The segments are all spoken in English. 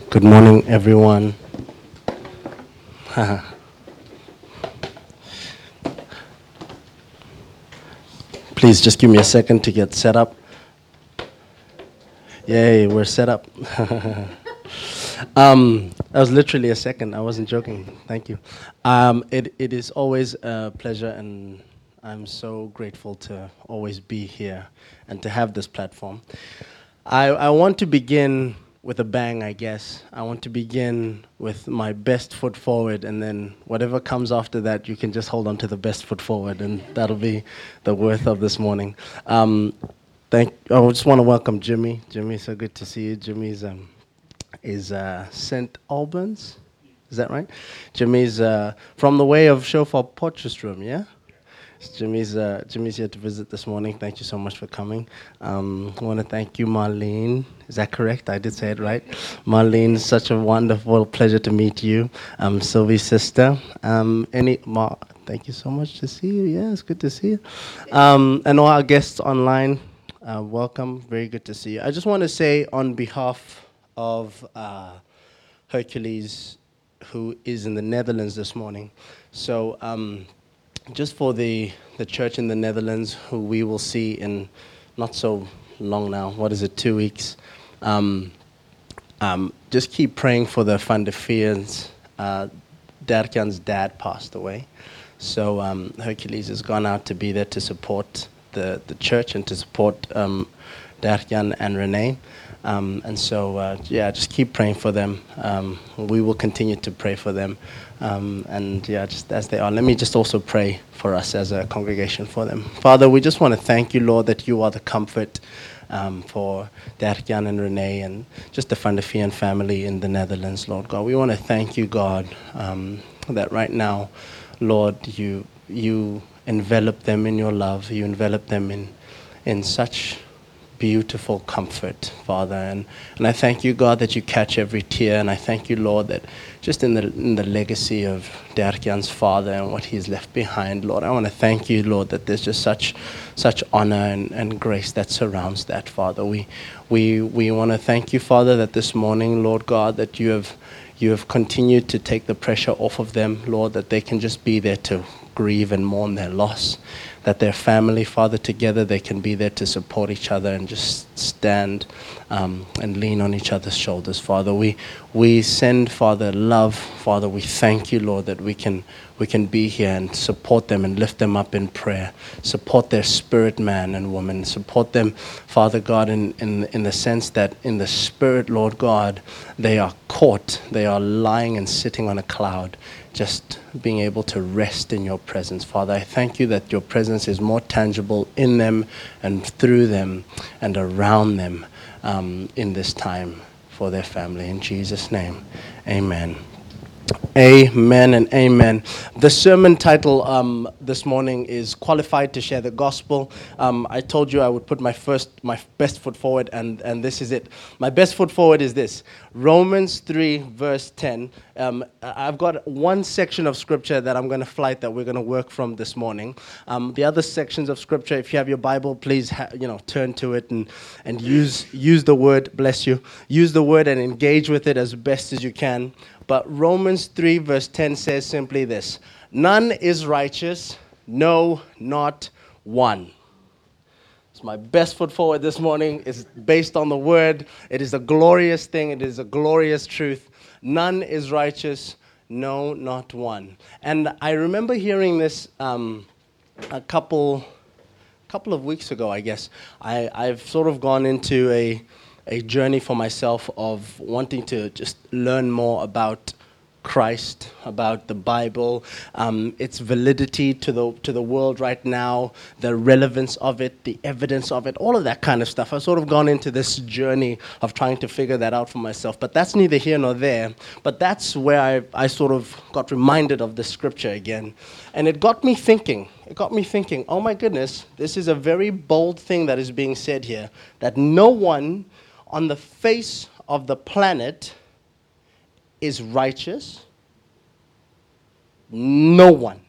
Good morning, everyone. Please just give me a second to get set up. Yay, we're set up. That was literally a second. I wasn't joking. Thank you. It is always a pleasure, and I'm so grateful to always be here and to have this platform. I want to begin with a bang, I guess. I want to begin with my best foot forward, and then whatever comes after that, you can just hold on to the best foot forward, and that'll be the worth of this morning. I just want to welcome Jimmy. Jimmy, so good to see you. Jimmy's is St. Albans, is that right? Jimmy's from the way of Shofar Potchefstroom, yeah? Jimmy's here to visit this morning. Thank you so much for coming. I want to thank you, Marlene. Is that correct? I did say it right. Marlene, such a wonderful pleasure to meet you. Sylvie's sister. Thank you so much to see you. Yeah, it's good to see you. And all our guests online, welcome. Very good to see you. I just want to say on behalf of Hercules, who is in the Netherlands this morning. So just for the church in the Netherlands, who we will see in not so long now, what is it, 2 weeks? Just keep praying for the Van der Veers. Derkjan's dad passed away. So Hercules has gone out to be there to support the church and to support Derkjan and Renee. Just keep praying for them. We will continue to pray for them. Just as they are. Let me just also pray for us as a congregation for them. Father, we just want to thank you, Lord, that you are the comfort for Derkjan and Renee and just the Van der Veen family in the Netherlands, Lord God. We want to thank you, God, that right now, Lord, you envelop them in your love. You envelop them in such beautiful comfort, Father. And I thank you, God, that you catch every tear. And I thank you, Lord, that just in the legacy of Derkjan's father and what he's left behind, Lord, I want to thank you, Lord, that there's just such honor and grace that surrounds that, Father. We want to thank you, Father, that this morning, Lord God, that you have continued to take the pressure off of them, Lord, that they can just be there to grieve and mourn their loss, that their family, Father, together they can be there to support each other and just stand and lean on each other's shoulders, Father. We send, Father, love, Father. We thank you, Lord, that we can be here and support them and lift them up in prayer, support their spirit man and woman, support them, Father God, in the sense that in the spirit, Lord God, they are caught, they are lying and sitting on a cloud, just being able to rest in your presence. Father, I thank you that your presence is more tangible in them and through them and around them in this time for their family. In Jesus' name, amen. Amen and amen. The sermon title this morning is Qualified to Share the Gospel. I told you I would put my best foot forward, and this is it. My best foot forward is this. Romans 3 verse 10. I've got one section of scripture that I'm going to flight that we're going to work from this morning. The other sections of scripture, if you have your Bible, please turn to it and use the word, bless you. Use the word and engage with it as best as you can. But Romans 3 verse 10 says simply this: none is righteous, no, not one. It's my best foot forward this morning. It's based on the word. It is a glorious thing. It is a glorious truth. None is righteous, no, not one. And I remember hearing this a couple of weeks ago, I guess. I've sort of gone into a journey for myself of wanting to just learn more about Christ, about the Bible, its validity to the world right now, the relevance of it, the evidence of it, all of that kind of stuff. I've sort of gone into this journey of trying to figure that out for myself. But that's neither here nor there. But that's where I sort of got reminded of the scripture again. And it got me thinking. Oh my goodness, this is a very bold thing that is being said here, that no one on the face of the planet is righteous. No one.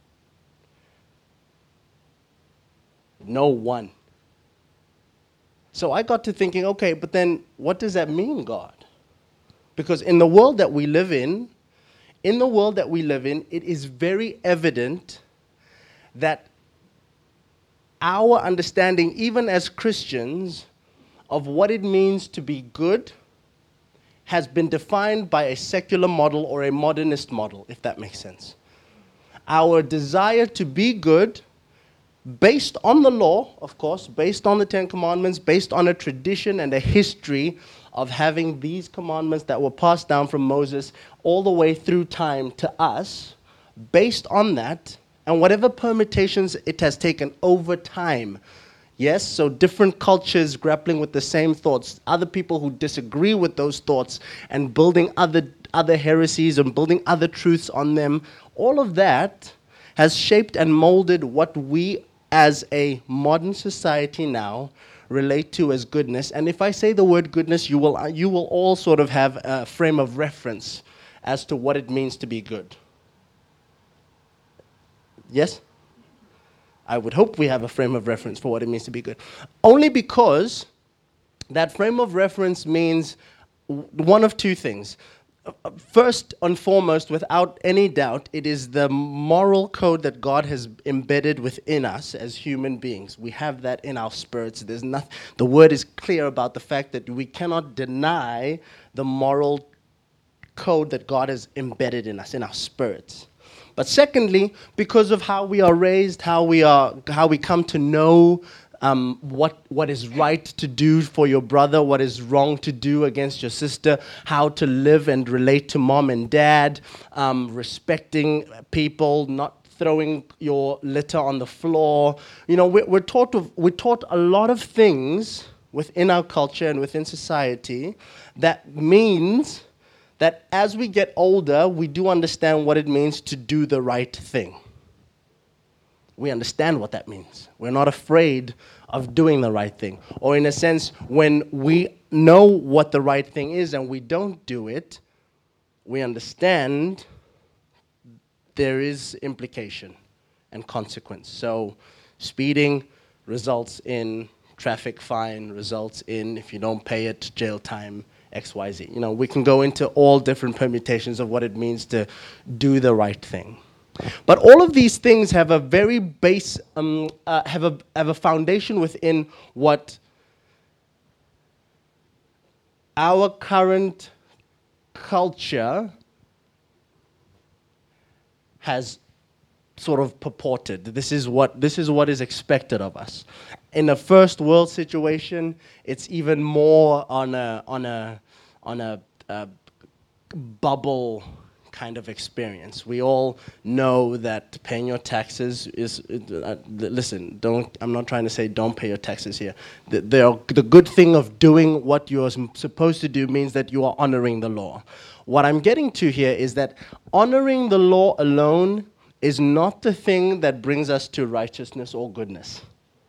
No one. So I got to thinking, okay, but then what does that mean, God? Because in the world that we live in, it is very evident that our understanding, even as Christians, of what it means to be good has been defined by a secular model or a modernist model, if that makes sense. Our desire to be good, based on the law, of course, based on the Ten Commandments, based on a tradition and a history of having these commandments that were passed down from Moses all the way through time to us, based on that, and whatever permutations it has taken over time. Yes, so different cultures grappling with the same thoughts, other people who disagree with those thoughts and building other heresies and building other truths on them. All of that has shaped and molded what we as a modern society now relate to as goodness. And if I say the word goodness, you will all sort of have a frame of reference as to what it means to be good. Yes? I would hope we have a frame of reference for what it means to be good. Only because that frame of reference means one of two things. First and foremost, without any doubt, it is the moral code that God has embedded within us as human beings. We have that in our spirits. The word is clear about the fact that we cannot deny the moral code that God has embedded in us, in our spirits. But secondly, because of how we are raised, how we come to know what is right to do for your brother, what is wrong to do against your sister, how to live and relate to mom and dad, respecting people, not throwing your litter on the floor. You know, we're taught a lot of things within our culture and within society that means that as we get older, we do understand what it means to do the right thing. We understand what that means. We're not afraid of doing the right thing. Or in a sense, when we know what the right thing is and we don't do it, we understand there is implication and consequence. So speeding results in traffic fine, results in, if you don't pay it, jail time, XYZ. You know, we can go into all different permutations of what it means to do the right thing. But all of these things have a very base, have a foundation within what our current culture has sort of purported. This is what is expected of us. In a first world situation, it's even more on a bubble kind of experience. We all know that paying your taxes is, listen, I'm not trying to say don't pay your taxes here. The good thing of doing what you're supposed to do means that you are honoring the law. What I'm getting to here is that honoring the law alone is not the thing that brings us to righteousness or goodness.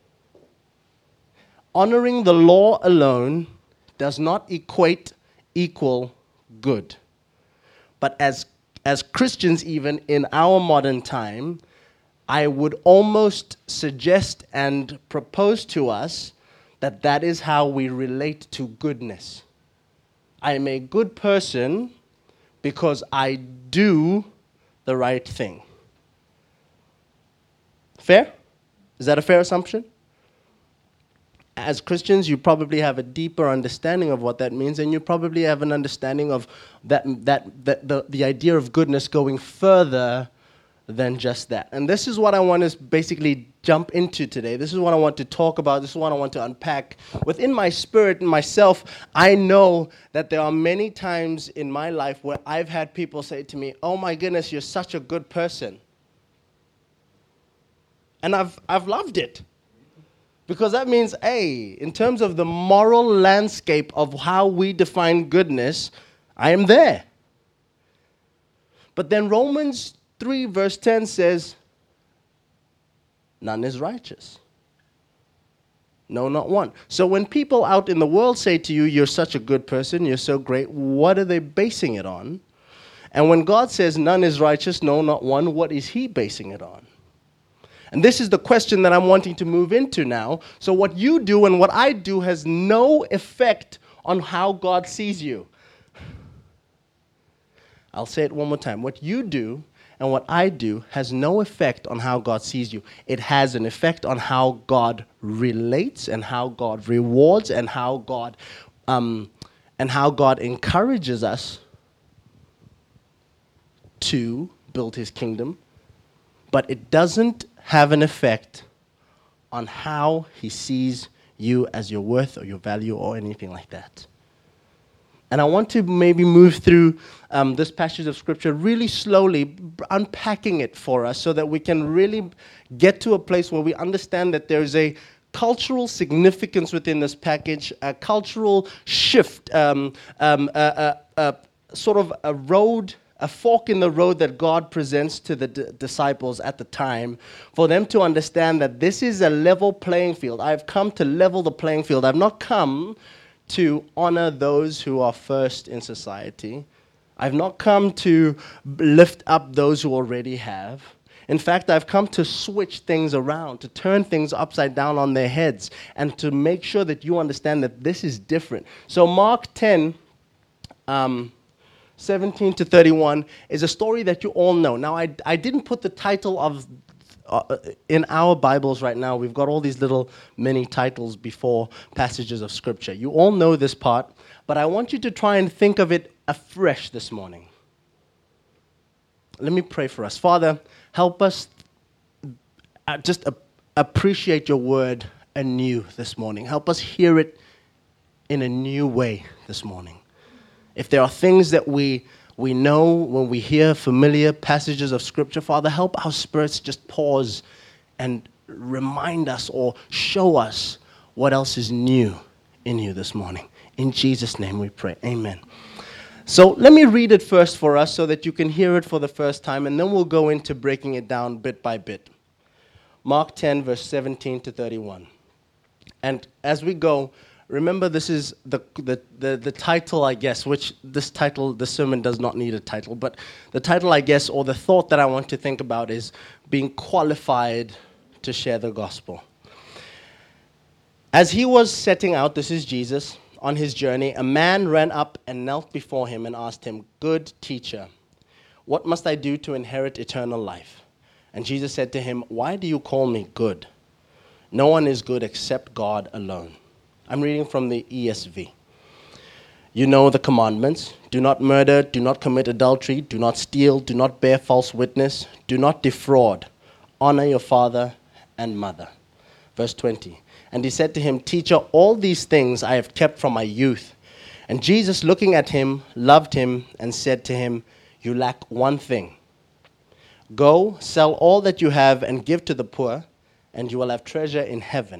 Honoring the law alone does not equal good. But as Christians, even in our modern time, I would almost suggest and propose to us that that is how we relate to goodness. I am a good person because I do the right thing. Fair? Is that a fair assumption? As Christians, you probably have a deeper understanding of what that means, and you probably have an understanding of the idea of goodness going further than just that. And this is what I want to basically jump into today. This is what I want to talk about. This is what I want to unpack. Within my spirit and myself, I know that there are many times in my life where I've had people say to me, "Oh my goodness, you're such a good person." And I've loved it. Because that means, in terms of the moral landscape of how we define goodness, I am there. But then Romans 3 verse 10 says, none is righteous. No, not one. So when people out in the world say to you, you're such a good person, you're so great, what are they basing it on? And when God says none is righteous, no, not one, what is he basing it on? And this is the question that I'm wanting to move into now. So what you do and what I do has no effect on how God sees you. I'll say it one more time. What you do and what I do has no effect on how God sees you. It has an effect on how God relates and how God rewards and how God encourages us to build his kingdom. But it doesn't have an effect on how he sees you as your worth or your value or anything like that. And I want to maybe move through this passage of Scripture really slowly, unpacking it for us so that we can really get to a place where we understand that there's a cultural significance within this package, a cultural shift, sort of a road, a fork in the road that God presents to the disciples at the time for them to understand that this is a level playing field. I've come to level the playing field. I've not come to honor those who are first in society. I've not come to lift up those who already have. In fact, I've come to switch things around, to turn things upside down on their heads, and to make sure that you understand that this is different. So Mark 10, 17 to 31 is a story that you all know. Now, I didn't put the title of in our Bibles right now, we've got all these little mini titles before passages of Scripture. You all know this part, but I want you to try and think of it afresh this morning. Let me pray for us. Father, help us just appreciate your word anew this morning. Help us hear it in a new way this morning. If there are things that we know when we hear familiar passages of Scripture, Father, help our spirits just pause and remind us or show us what else is new in you this morning. In Jesus' name we pray. Amen. So let me read it first for us so that you can hear it for the first time, and then we'll go into breaking it down bit by bit. Mark 10, verse 17 to 31. And as we go, remember, this is the title, I guess, which this sermon does not need a title, but the title, I guess, or the thought that I want to think about is being qualified to share the gospel. As he was setting out, this is Jesus, on his journey, a man ran up and knelt before him and asked him, "Good teacher, what must I do to inherit eternal life?" And Jesus said to him, "Why do you call me good? No one is good except God alone." I'm reading from the ESV. You know the commandments. Do not murder, do not commit adultery, do not steal, do not bear false witness, do not defraud. Honor your father and mother. Verse 20. And he said to him, "Teacher, all these things I have kept from my youth." And Jesus, looking at him, loved him and said to him, "You lack one thing. Go, sell all that you have and give to the poor, and you will have treasure in heaven.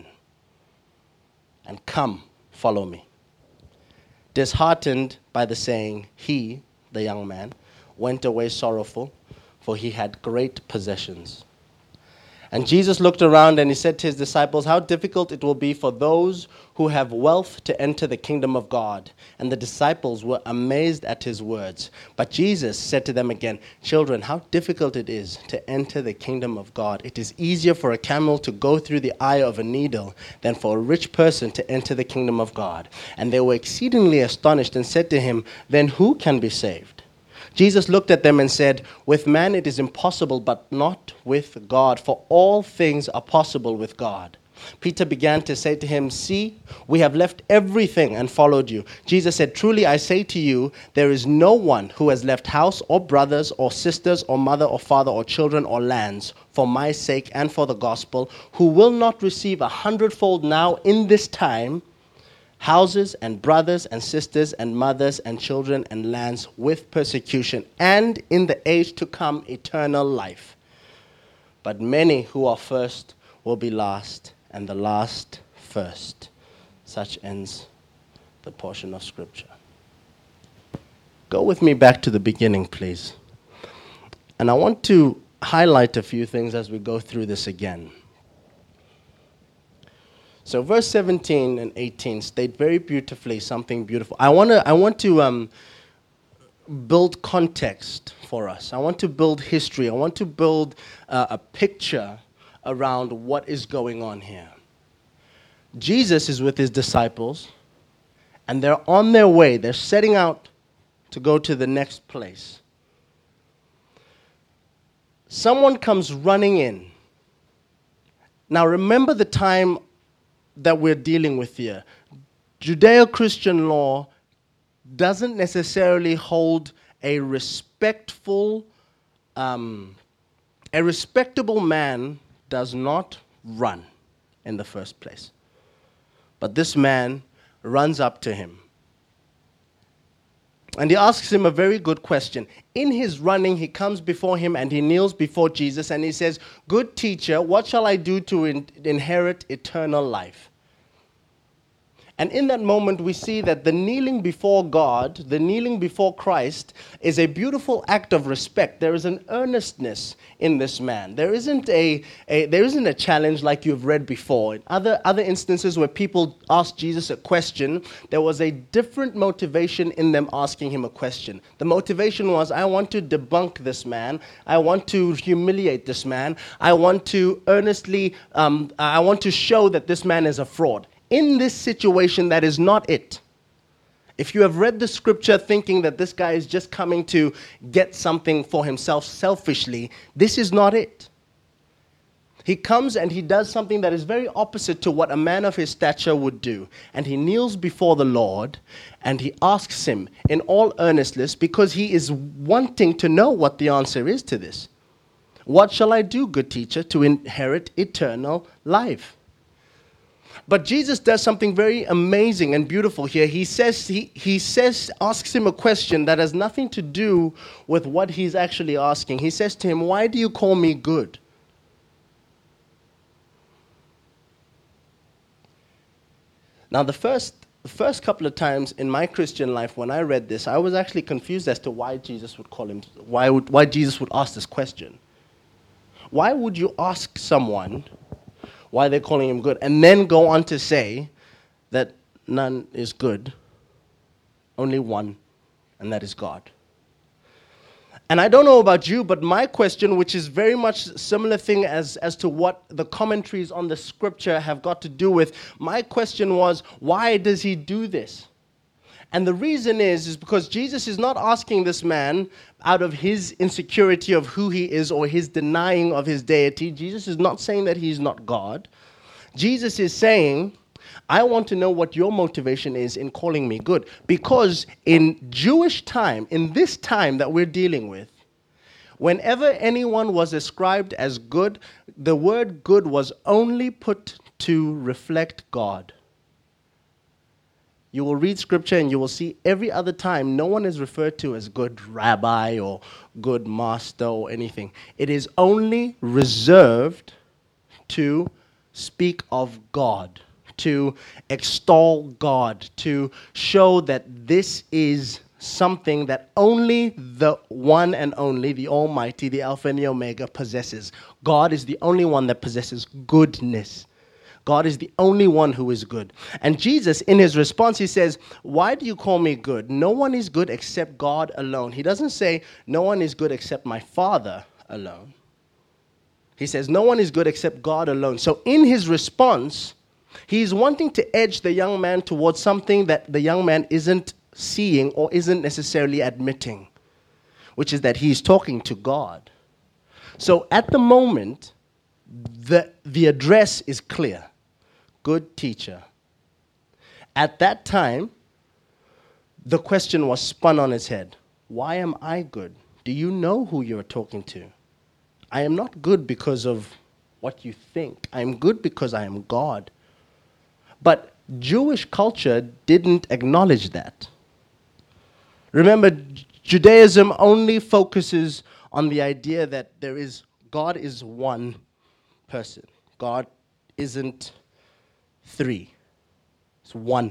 And come, follow me." Disheartened by the saying, he, the young man, went away sorrowful, for he had great possessions. And Jesus looked around and he said to his disciples, "How difficult it will be for those who have wealth to enter the kingdom of God." And the disciples were amazed at his words. But Jesus said to them again, "Children, how difficult it is to enter the kingdom of God. It is easier for a camel to go through the eye of a needle than for a rich person to enter the kingdom of God." And they were exceedingly astonished and said to him, "Then who can be saved?" Jesus looked at them and said, "With man it is impossible, but not with God, for all things are possible with God." Peter began to say to him, "See, we have left everything and followed you." Jesus said, "Truly I say to you, there is no one who has left house or brothers or sisters or mother or father or children or lands for my sake and for the gospel, who will not receive 100-fold now in this time, houses and brothers and sisters and mothers and children and lands with persecution, and in the age to come eternal life. But many who are first will be last, and the last first." Such ends the portion of Scripture. Go with me back to the beginning, please. And I want to highlight a few things as we go through this again. So verse 17 and 18 state very beautifully something beautiful. I want to build context for us. I want to build history. I want to build a picture around what is going on here. Jesus is with his disciples, and they're on their way. They're setting out to go to the next place. someone comes running in. Now remember the time that we're dealing with here. Judeo-Christian law doesn't necessarily hold a respectable man does not run in the first place. But this man runs up to him. And he asks him a very good question. In his running, he comes before him and he kneels before Jesus and he says, "Good teacher, what shall I do to inherit eternal life?" And in that moment, we see that the kneeling before God, the kneeling before Christ, is a beautiful act of respect. There is an earnestness in this man. There isn't a challenge like you've read before. In other instances where people asked Jesus a question, there was a different motivation in them asking him a question. The motivation was, I want to debunk this man. I want to humiliate this man. I want to I want to show that this man is a fraud. In this situation, that is not it. If you have read the scripture thinking that this guy is just coming to get something for himself selfishly, this is not it. He comes and he does something that is very opposite to what a man of his stature would do. And he kneels before the Lord and he asks him in all earnestness because he is wanting to know what the answer is to this. What shall I do, good teacher, to inherit eternal life? But Jesus does something very amazing and beautiful here. He asks him a question that has nothing to do with what he's actually asking. He says to him, "Why do you call me good?" Now, the first couple of times in my Christian life when I read this, I was actually confused as to why Jesus would why Jesus would ask this question. Why would you ask someone why they're calling him good, and then go on to say that none is good, only one, and that is God? And I don't know about you, but my question, which is very much a similar thing as to what the commentaries on the scripture have got to do with, my question was, why does he do this? And the reason is because Jesus is not asking this man out of his insecurity of who he is or his denying of his deity. Jesus is not saying that he's not God. Jesus is saying, I want to know what your motivation is in calling me good. Because in Jewish time, in this time that we're dealing with, whenever anyone was ascribed as good, the word good was only put to reflect God. You will read scripture and you will see every other time no one is referred to as good rabbi or good master or anything. It is only reserved to speak of God, to extol God, to show that this is something that only the one and only, the Almighty, the Alpha and the Omega possesses. God is the only one that possesses goodness. God is the only one who is good. And Jesus, in his response, he says, "Why do you call me good? No one is good except God alone." He doesn't say, "No one is good except my Father alone." He says, "No one is good except God alone." So in his response, he's wanting to edge the young man towards something that the young man isn't seeing or isn't necessarily admitting, which is that he's talking to God. So at the moment, the address is clear. Good teacher. At that time, the question was spun on its head. Why am I good? Do you know who you're talking to? I am not good because of what you think. I am good because I am God. But Jewish culture didn't acknowledge that. Remember, Judaism only focuses on the idea that God is one person. God isn't three. It's one.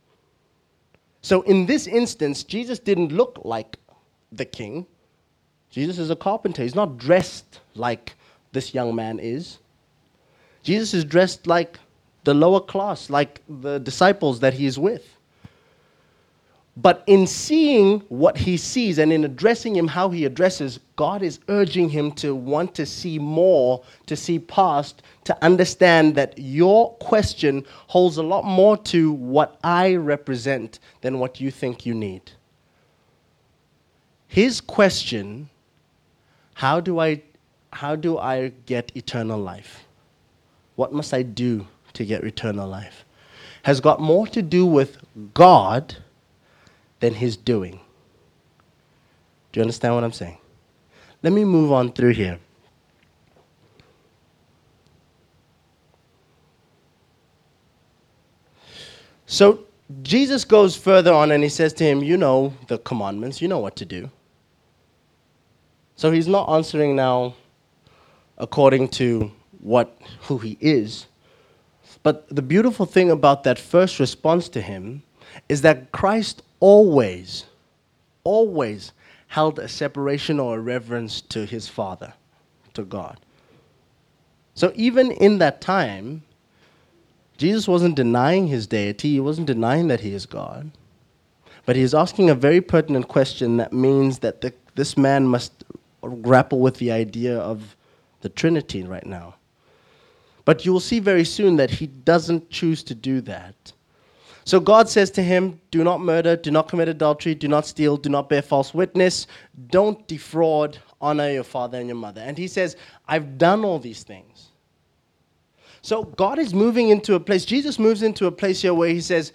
So in this instance, Jesus didn't look like the king. Jesus is a carpenter. He's not dressed like this young man is. Jesus is dressed like the lower class, like the disciples that he is with. But in seeing what he sees and in addressing him how he addresses, God is urging him to want to see more, to see past, to understand that your question holds a lot more to what I represent than what you think you need. His question, how do I how do I get eternal life? What must I do to get eternal life? Has got more to do with God than his doing. Do you understand what I'm saying? Let me move on through here. So Jesus goes further on and he says to him, you know the commandments, you know what to do. So he's not answering now according to who he is. But the beautiful thing about that first response to him is that Christ always held a separation or a reverence to his Father, to God. So even in that time, Jesus wasn't denying his deity. He wasn't denying that he is God. But he is asking a very pertinent question that means that this man must grapple with the idea of the Trinity right now. But you will see very soon that he doesn't choose to do that. So God says to him, do not murder, do not commit adultery, do not steal, do not bear false witness, don't defraud, honor your father and your mother. And he says, I've done all these things. So God is moving into a place, Jesus moves into a place here where he says,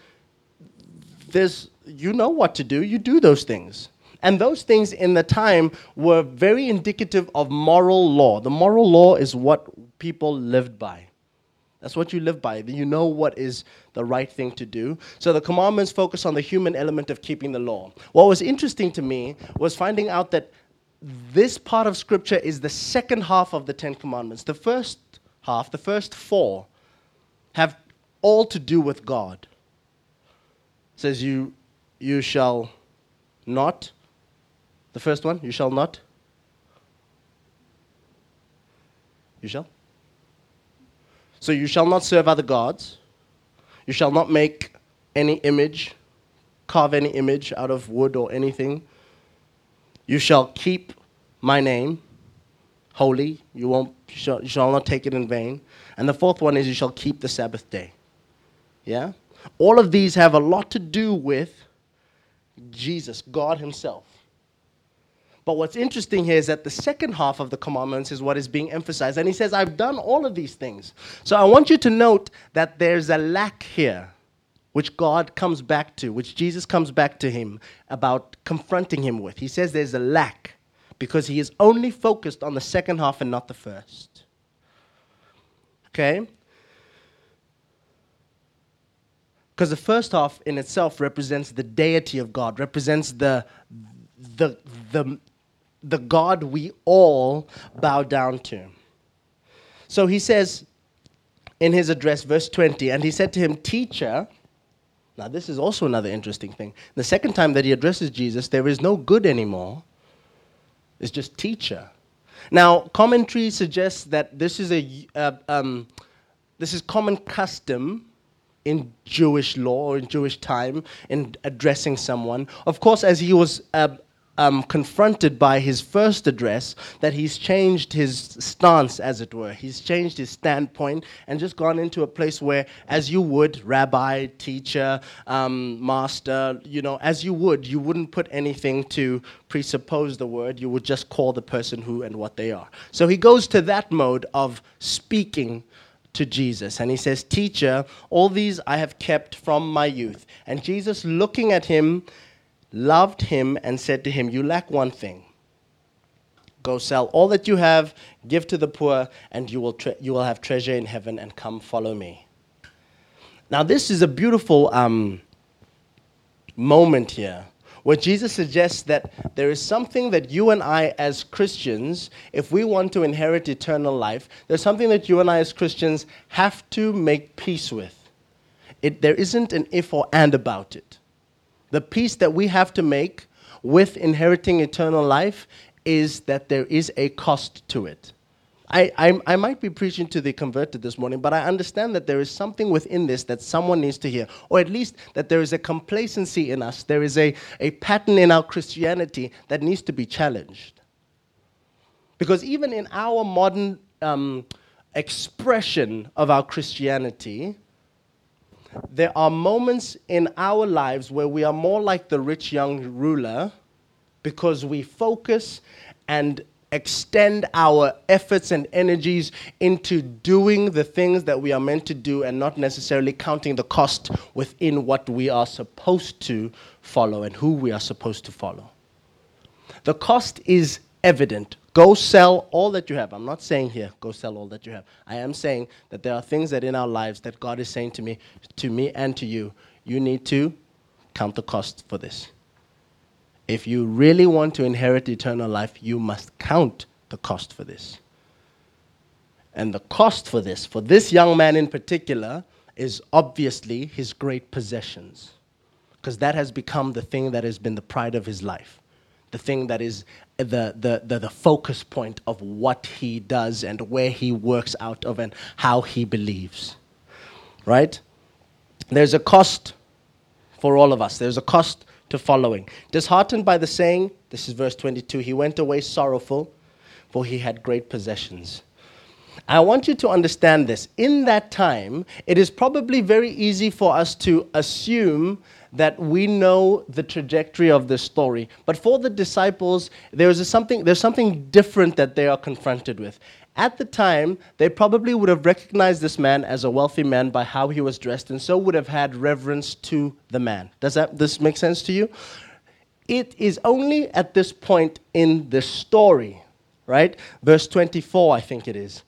you know what to do, you do those things. And those things in the time were very indicative of moral law. The moral law is what people lived by. That's what you live by. You know what is the right thing to do. So the commandments focus on the human element of keeping the law. What was interesting to me was finding out that this part of Scripture is the second half of the Ten Commandments. The first half, the first four, have all to do with God. It says you shall not. The first one, you shall not. You shall. So you shall not serve other gods. You shall not make any image, carve any image out of wood or anything. You shall keep my name holy. You shall not take it in vain. And the fourth one is you shall keep the Sabbath day. Yeah? All of these have a lot to do with Jesus, God himself. But what's interesting here is that the second half of the commandments is what is being emphasized. And he says, I've done all of these things. So I want you to note that there's a lack here, which God comes back to, which Jesus comes back to him about confronting him with. He says there's a lack because he is only focused on the second half and not the first. Okay? Because the first half in itself represents the deity of God, represents the God we all bow down to. So he says in his address, verse 20, and he said to him, Teacher. Now this is also another interesting thing. The second time that he addresses Jesus, there is no good anymore. It's just teacher. Now, commentary suggests that this is common custom in Jewish law or in Jewish time in addressing someone. Of course, as he was confronted by his first address, that he's changed his stance, as it were. He's changed his standpoint and just gone into a place where, as you would, rabbi, teacher, master, as you wouldn't put anything to presuppose the word. You would just call the person who and what they are. So he goes to that mode of speaking to Jesus. And he says, Teacher, all these I have kept from my youth. And Jesus, looking at him, loved him and said to him, You lack one thing. Go sell all that you have, give to the poor, and you will have treasure in heaven, and come follow me. Now this is a beautiful moment here, where Jesus suggests that there is something that you and I as Christians, if we want to inherit eternal life, there's something that you and I as Christians have to make peace with. There isn't an if or and about it. The peace that we have to make with inheriting eternal life is that there is a cost to it. I might be preaching to the converted this morning, but I understand that there is something within this that someone needs to hear, or at least that there is a complacency in us. There is a pattern in our Christianity that needs to be challenged. Because even in our modern expression of our Christianity, there are moments in our lives where we are more like the rich young ruler because we focus and extend our efforts and energies into doing the things that we are meant to do and not necessarily counting the cost within what we are supposed to follow and who we are supposed to follow. The cost is evident. Go sell all that you have. I'm not saying here, go sell all that you have. I am saying that there are things that in our lives that God is saying to me and to you, you need to count the cost for this. If you really want to inherit eternal life, you must count the cost for this. And the cost for this young man in particular, is obviously his great possessions. Because that has become the thing that has been the pride of his life. The thing that is the focus point of what he does and where he works out of and how he believes. Right? There's a cost for all of us. There's a cost to following. Disheartened by the saying, this is verse 22, he went away sorrowful, for he had great possessions. I want you to understand this. In that time, it is probably very easy for us to assume that we know the trajectory of this story. But for the disciples, there's something different that they are confronted with. At the time, they probably would have recognized this man as a wealthy man by how he was dressed, and so would have had reverence to the man. Does this make sense to you? It is only at this point in the story, right? Verse 24, I think it is.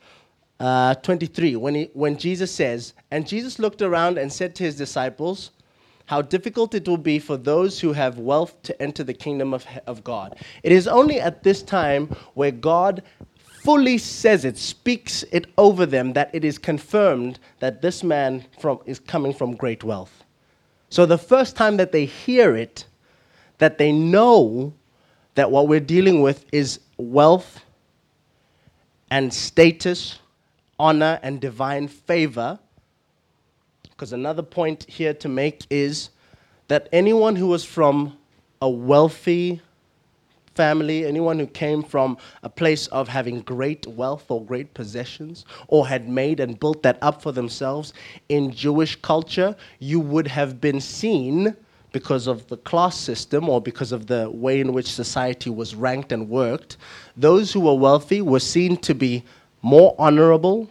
23, when Jesus says, and Jesus looked around and said to his disciples, how difficult it will be for those who have wealth to enter the kingdom of God. It is only at this time where God fully says it, speaks it over them, that it is confirmed that this man is coming from great wealth. So the first time that they hear it, that they know that what we're dealing with is wealth and status, honor and divine favor. Because another point here to make is that anyone who was from a wealthy family, anyone who came from a place of having great wealth or great possessions, or had made and built that up for themselves, in Jewish culture, you would have been seen, because of the class system or because of the way in which society was ranked and worked, those who were wealthy were seen to be more honorable,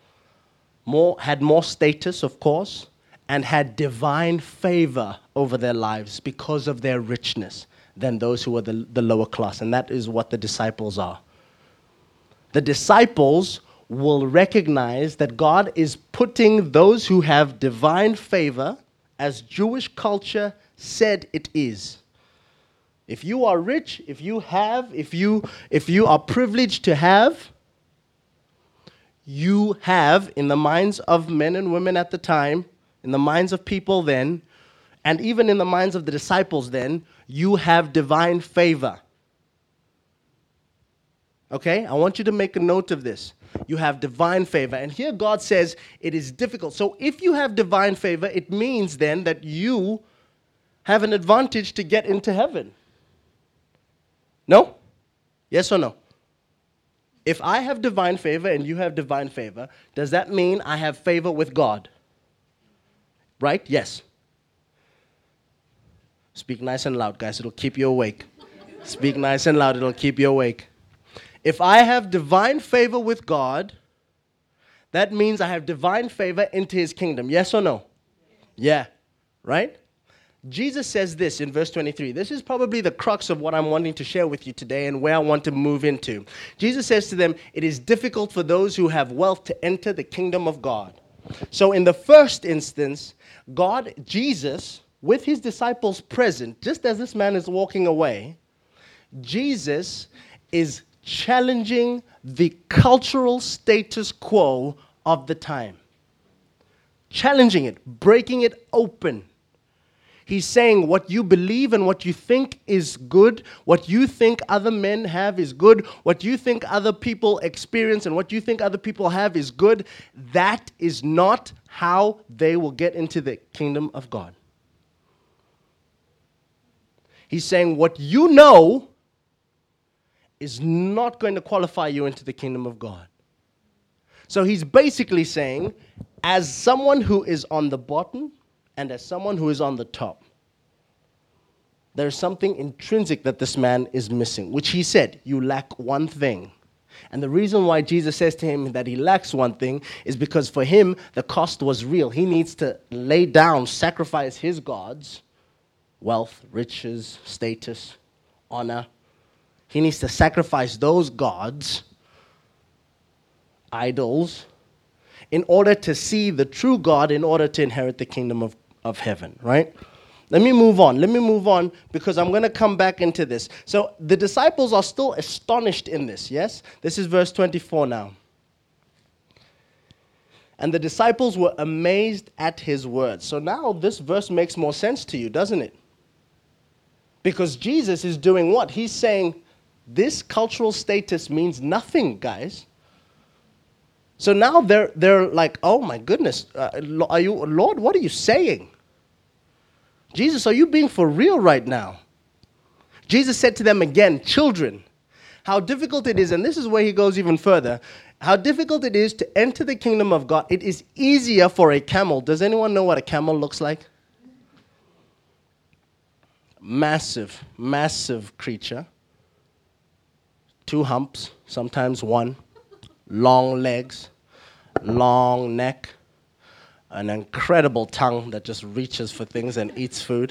had more status, of course, and had divine favor over their lives because of their richness than those who were the lower class. And that is what the disciples are. The disciples will recognize that God is putting those who have divine favor, as Jewish culture said it is. If you are rich, if you are privileged to have, you have, in the minds of men and women at the time, in the minds of people then, and even in the minds of the disciples then, you have divine favor. Okay? I want you to make a note of this. You have divine favor. And here God says it is difficult. So if you have divine favor, it means then that you have an advantage to get into heaven. No? Yes or no? If I have divine favor and you have divine favor, does that mean I have favor with God? Right? Yes. Speak nice and loud, guys. It'll keep you awake. Speak nice and loud. It'll keep you awake. If I have divine favor with God, that means I have divine favor into his kingdom. Yes or no? Yeah. Right? Jesus says this in verse 23. This is probably the crux of what I'm wanting to share with you today and where I want to move into. Jesus says to them, it is difficult for those who have wealth to enter the kingdom of God. So in the first instance, Jesus, with his disciples present, just as this man is walking away, Jesus is challenging the cultural status quo of the time. Challenging it, breaking it open. He's saying what you believe and what you think is good, what you think other men have is good, what you think other people experience and what you think other people have is good. That is not how they will get into the kingdom of God. He's saying what you know is not going to qualify you into the kingdom of God. So he's basically saying, as someone who is on the bottom and as someone who is on the top, there's something intrinsic that this man is missing, which he said, you lack one thing. And the reason why Jesus says to him that he lacks one thing is because for him, the cost was real. He needs to lay down, sacrifice his gods, wealth, riches, status, honor. He needs to sacrifice those gods, idols, in order to see the true God, in order to inherit the kingdom of heaven, right? Let me move on because I'm going to come back into this. So the disciples are still astonished in this, yes? This is verse 24 now. And the disciples were amazed at his words. So now this verse makes more sense to you, doesn't it? Because Jesus is doing what? He's saying this cultural status means nothing, guys. So now they're like, oh my goodness, Lord, what are you saying? Jesus, are you being for real right now? Jesus said to them again, children, how difficult it is, and this is where he goes even further, how difficult it is to enter the kingdom of God. It is easier for a camel. Does anyone know what a camel looks like? Massive, massive creature. 2 humps, sometimes 1. Long legs, long neck, an incredible tongue that just reaches for things and eats food.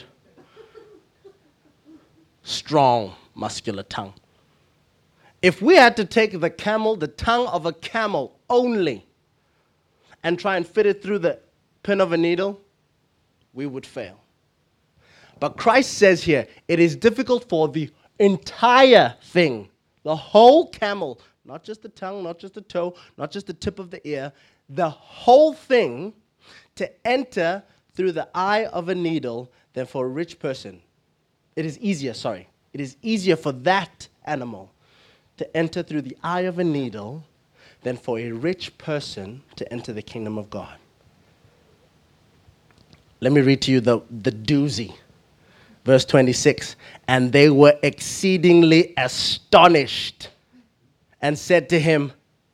Strong, muscular tongue. If we had to take the tongue of a camel only, and try and fit it through the pin of a needle, we would fail. But Christ says here, it is difficult for the entire thing, the whole camel, not just the tongue, not just the toe, not just the tip of the ear, the whole thing to enter through the eye of a needle than for a rich person. It is easier for that animal to enter through the eye of a needle than for a rich person to enter the kingdom of God. Let me read to you the doozy. Verse 26, and they were exceedingly astonished and said to him,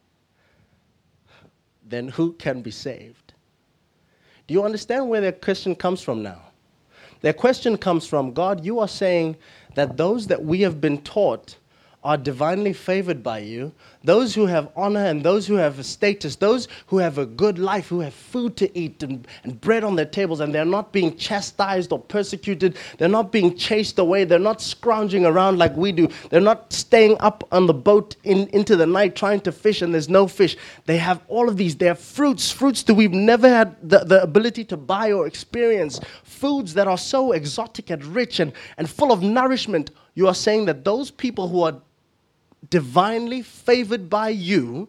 then who can be saved? Do you understand where their question comes from now? Their question comes from, God, you are saying that those that we have been taught are divinely favored by you, those who have honor and those who have a status, those who have a good life, who have food to eat and bread on their tables, and they're not being chastised or persecuted, they're not being chased away, they're not scrounging around like we do, they're not staying up on the boat into the night trying to fish and there's no fish. They have all of these. They have fruits that we've never had the ability to buy or experience, foods that are so exotic and rich and full of nourishment. You are saying that those people who are divinely favored by you,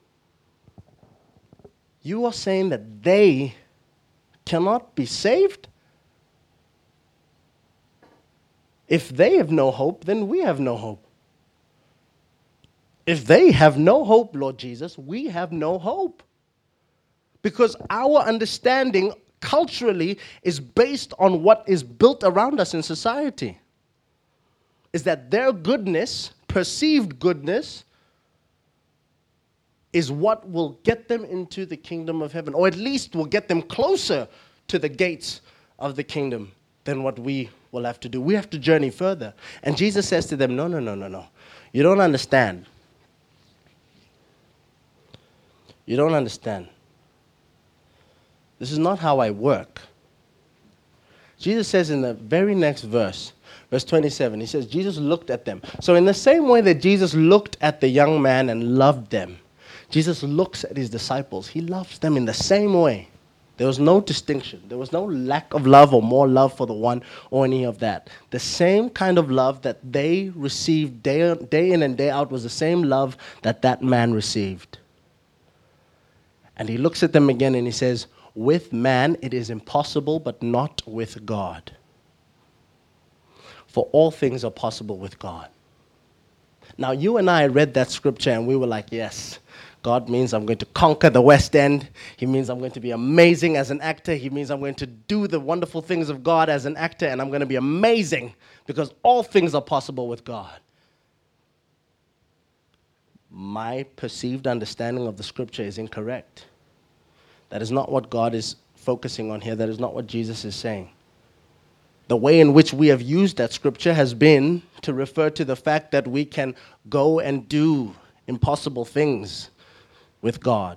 you are saying that they cannot be saved? If they have no hope, then we have no hope. If they have no hope, Lord Jesus, we have no hope. Because our understanding culturally is based on what is built around us in society. Is that their goodness, perceived goodness, is what will get them into the kingdom of heaven, or at least will get them closer to the gates of the kingdom than what we will have to do. We have to journey further. And Jesus says to them, no. You don't understand. You don't understand. This is not how I work. Jesus says in the very next verse, verse 27, he says, Jesus looked at them. So in the same way that Jesus looked at the young man and loved them, Jesus looks at his disciples. He loves them in the same way. There was no distinction. There was no lack of love or more love for the one or any of that. The same kind of love that they received day in and day out was the same love that that man received. And he looks at them again and he says, with man it is impossible, but not with God. For all things are possible with God. Now, you and I read that scripture and we were like, yes, God means I'm going to conquer the West End. He means I'm going to be amazing as an actor. He means I'm going to do the wonderful things of God as an actor, and I'm going to be amazing because all things are possible with God. My perceived understanding of the scripture is incorrect. That is not what God is focusing on here. That is not what Jesus is saying. The way in which we have used that scripture has been to refer to the fact that we can go and do impossible things with God.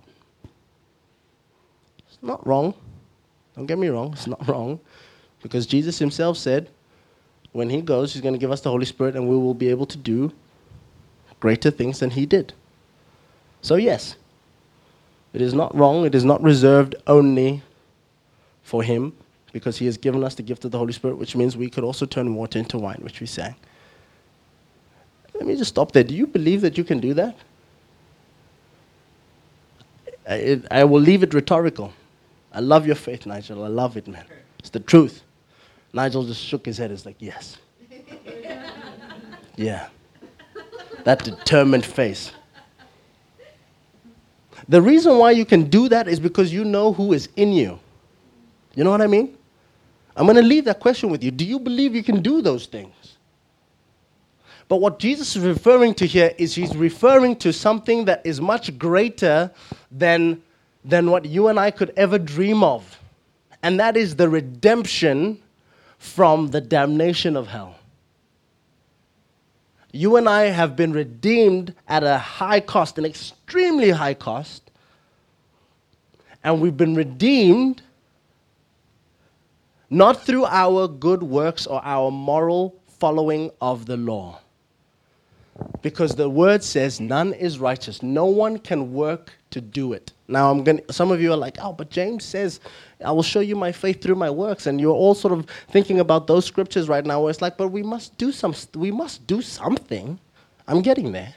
It's not wrong. Don't get me wrong. It's not wrong. Because Jesus himself said, when he goes, he's going to give us the Holy Spirit and we will be able to do greater things than he did. So yes, it is not wrong. It is not reserved only for him, because he has given us the gift of the Holy Spirit, which means we could also turn water into wine, which we sang. Let me just stop there. Do you believe that you can do that? I will leave it rhetorical. I love your faith, Nigel. I love it, man. It's the truth. Nigel just shook his head. It's like, yes. Yeah. That determined face. The reason why you can do that is because you know who is in you. You know what I mean? I'm going to leave that question with you. Do you believe you can do those things? But what Jesus is referring to here is he's referring to something that is much greater than what you and I could ever dream of. And that is the redemption from the damnation of hell. You and I have been redeemed at a high cost, an extremely high cost. And we've been redeemed not through our good works or our moral following of the law. Because the word says none is righteous. No one can work to do it. Now, some of you are like, oh, but James says, I will show you my faith through my works. And you're all sort of thinking about those scriptures right now where it's like, but we must do something. I'm getting there.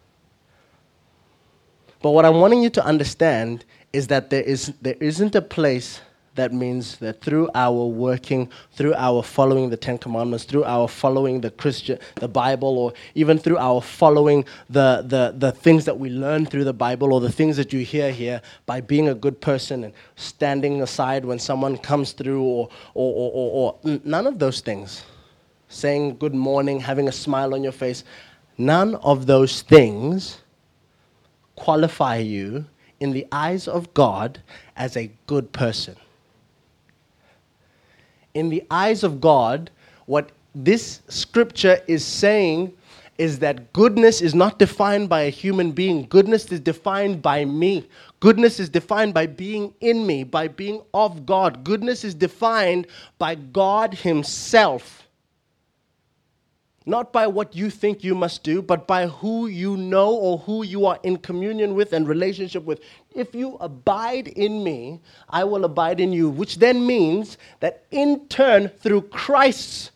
But what I'm wanting you to understand is that there isn't a place that means that through our working, through our following the Ten Commandments, through our following the Bible, or even through our following the things that we learn through the Bible, or the things that you hear here, by being a good person and standing aside when someone comes through, or none of those things. Saying good morning, having a smile on your face, none of those things qualify you in the eyes of God as a good person. In the eyes of God, what this scripture is saying is that goodness is not defined by a human being. Goodness is defined by me. Goodness is defined by being in me, by being of God. Goodness is defined by God himself. Not by what you think you must do, but by who you know or who you are in communion with and relationship with. If you abide in me, I will abide in you, which then means that in turn, through Christ's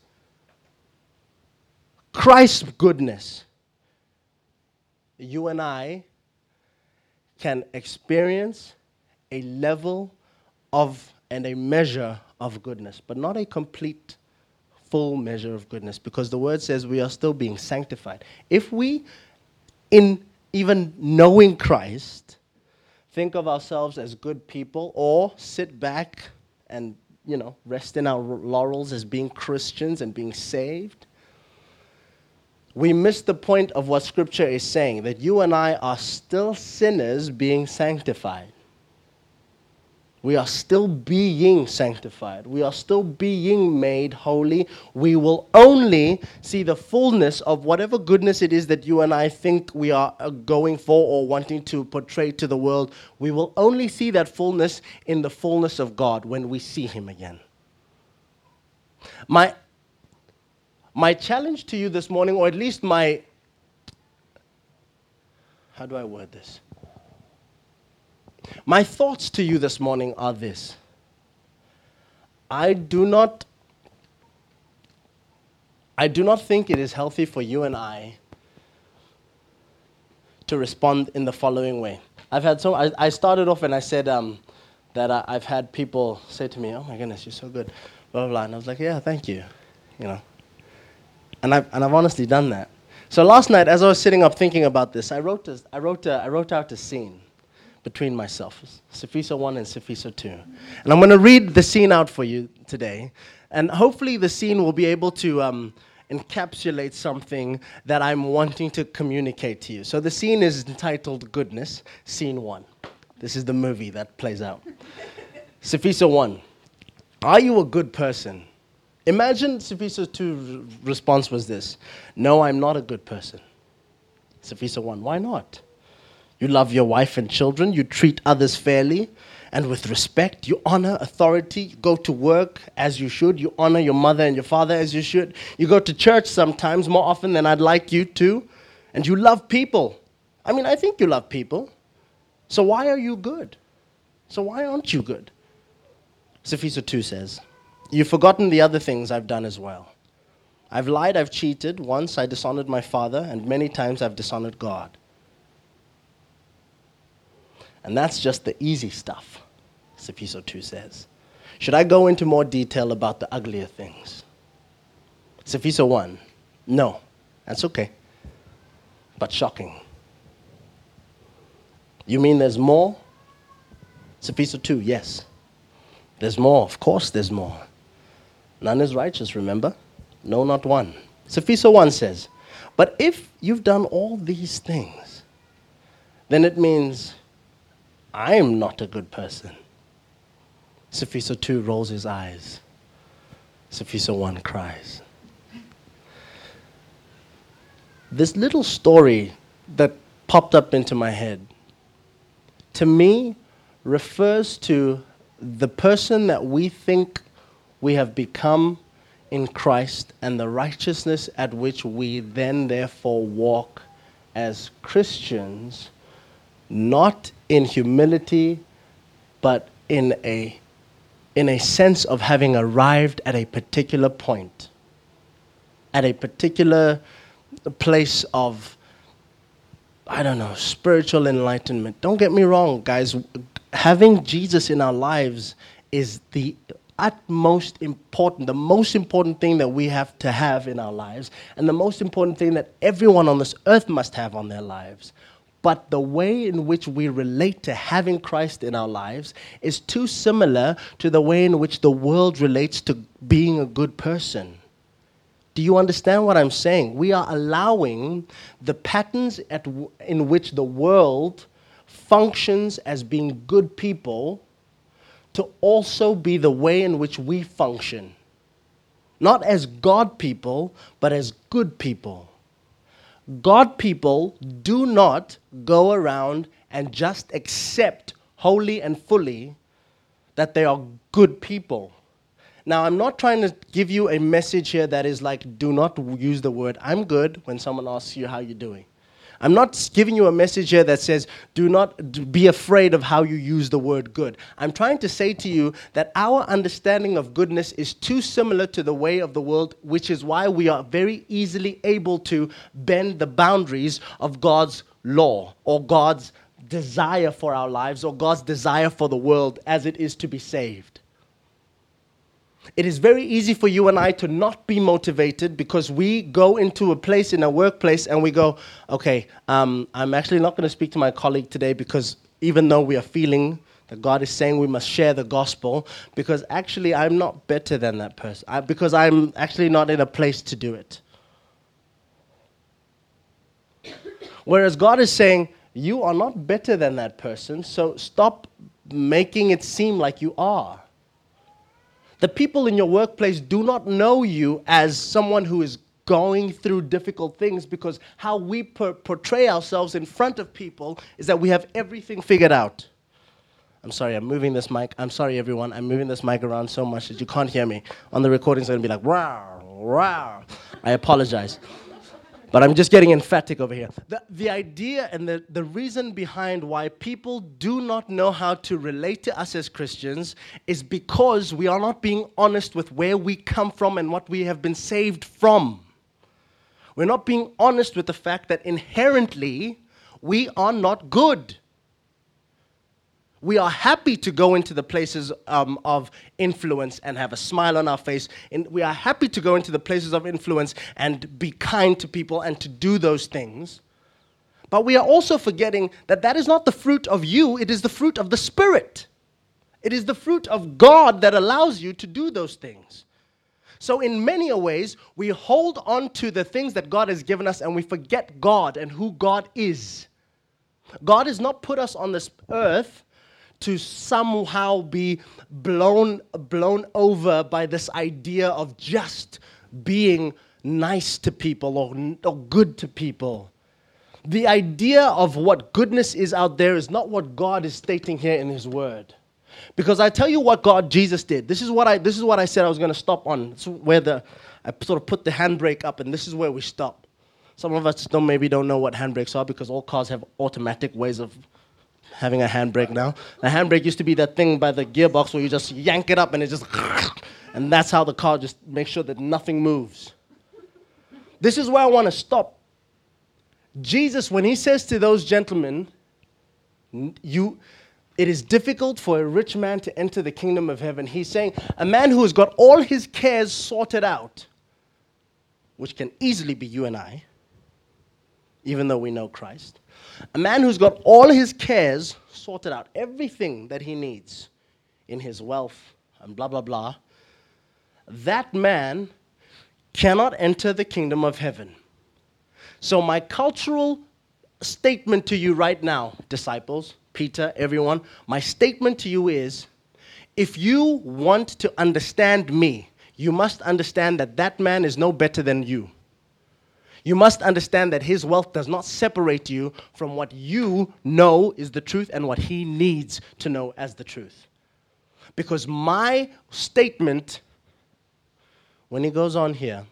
goodness, you and I can experience a level of and a measure of goodness, but not a complete full measure of goodness, because the word says we are still being sanctified. If we, in even knowing Christ, think of ourselves as good people, or sit back and, rest in our laurels as being Christians and being saved, we miss the point of what Scripture is saying, that you and I are still sinners being sanctified. We are still being sanctified. We are still being made holy. We will only see the fullness of whatever goodness it is that you and I think we are going for or wanting to portray to the world. We will only see that fullness in the fullness of God when we see him again. My challenge to you this morning, or at least how do I word this? My thoughts to you this morning are this. I do not think it is healthy for you and I to respond in the following way. I started off and I said that I've had people say to me, "Oh my goodness, you're so good," blah blah blah, and I was like, "Yeah, thank you," And I've honestly done that. So last night, as I was sitting up thinking about this, I wrote out a scene between myself, Sifiso 1 and Sifiso 2. And I'm going to read the scene out for you today. And hopefully the scene will be able to encapsulate something that I'm wanting to communicate to you. So the scene is entitled Goodness, Scene 1. This is the movie that plays out. Sifiso 1. Are you a good person? Imagine Ephesus 2 response was this: no, I'm not a good person. Ephesus 1, why not? You love your wife and children, you treat others fairly and with respect, you honor authority, you go to work as you should, you honor your mother and your father as you should, you go to church sometimes more often than I'd like you to, and you love people. I mean, I think you love people. So why are you good? So why aren't you good? Ephesus 2 says, you've forgotten the other things I've done as well. I've lied, I've cheated. Once I dishonored my father, and many times I've dishonored God. And that's just the easy stuff, Ephesus 2 says. Should I go into more detail about the uglier things? Ephesus 1, no, that's okay, but shocking. You mean there's more? Ephesus 2, yes. There's more, of course there's more. None is righteous, remember? No, not one. Ephesus 1 says, but if you've done all these things, then it means I am not a good person. Ephesus 2 rolls his eyes. Ephesus 1 cries. This little story that popped up into my head, to me, refers to the person that we think we have become in Christ and the righteousness at which we then therefore walk as Christians, not in humility, but in a sense of having arrived at a particular point, at a particular place of, I don't know, spiritual enlightenment. Don't get me wrong, guys. Having Jesus in our lives is the utmost important, the most important thing that we have to have in our lives, and the most important thing that everyone on this earth must have on their lives. But the way in which we relate to having Christ in our lives is too similar to the way in which the world relates to being a good person. Do you understand what I'm saying? We are allowing the patterns in which the world functions as being good people to also be the way in which we function. Not as God people, but as good people. God people do not go around and just accept wholly and fully that they are good people. Now, I'm not trying to give you a message here that is like, do not use the word I'm good when someone asks you how you're doing. I'm not giving you a message here that says, do not be afraid of how you use the word good. I'm trying to say to you that our understanding of goodness is too similar to the way of the world, which is why we are very easily able to bend the boundaries of God's law or God's desire for our lives or God's desire for the world as it is to be saved. It is very easy for you and I to not be motivated because we go into a place in a workplace and we go, okay, I'm actually not going to speak to my colleague today because even though we are feeling that God is saying we must share the gospel, because actually I'm not better than that person, because I'm actually not in a place to do it. Whereas God is saying, you are not better than that person, so stop making it seem like you are. The people in your workplace do not know you as someone who is going through difficult things because how we portray ourselves in front of people is that we have everything figured out. I'm sorry, I'm moving this mic. I'm sorry, everyone. I'm moving this mic around so much that you can't hear me. On the recording, it's going to be like, wow, wow. I apologize. But I'm just getting emphatic over here. The idea and the reason behind why people do not know how to relate to us as Christians is because we are not being honest with where we come from and what we have been saved from. We're not being honest with the fact that inherently we are not good. We are happy to go into the places of influence and have a smile on our face. And we are happy to go into the places of influence and be kind to people and to do those things. But we are also forgetting that that is not the fruit of you, it is the fruit of the Spirit. It is the fruit of God that allows you to do those things. So in many ways, we hold on to the things that God has given us and we forget God and who God is. God has not put us on this earth to somehow be blown over by this idea of just being nice to people or good to people. The idea of what goodness is out there is not what God is stating here in His Word. Because I tell you what Jesus did. This is what I said I was going to stop on. This is where I sort of put the handbrake up, and this is where we stop. Some of us maybe don't know what handbrakes are because all cars have automatic ways of having a handbrake now. The handbrake used to be that thing by the gearbox where you just yank it up and it just... And that's how the car just makes sure that nothing moves. This is where I want to stop. Jesus, when He says to those gentlemen, it is difficult for a rich man to enter the kingdom of heaven. He's saying a man who has got all his cares sorted out, which can easily be you and I, even though we know Christ. A man who's got all his cares sorted out, everything that he needs in his wealth and blah, blah, blah, that man cannot enter the kingdom of heaven. So my cultural statement to you right now, disciples, Peter, everyone, my statement to you is, if you want to understand me, you must understand that that man is no better than you. You must understand that his wealth does not separate you from what you know is the truth and what he needs to know as the truth. Because my statement, when he goes on here,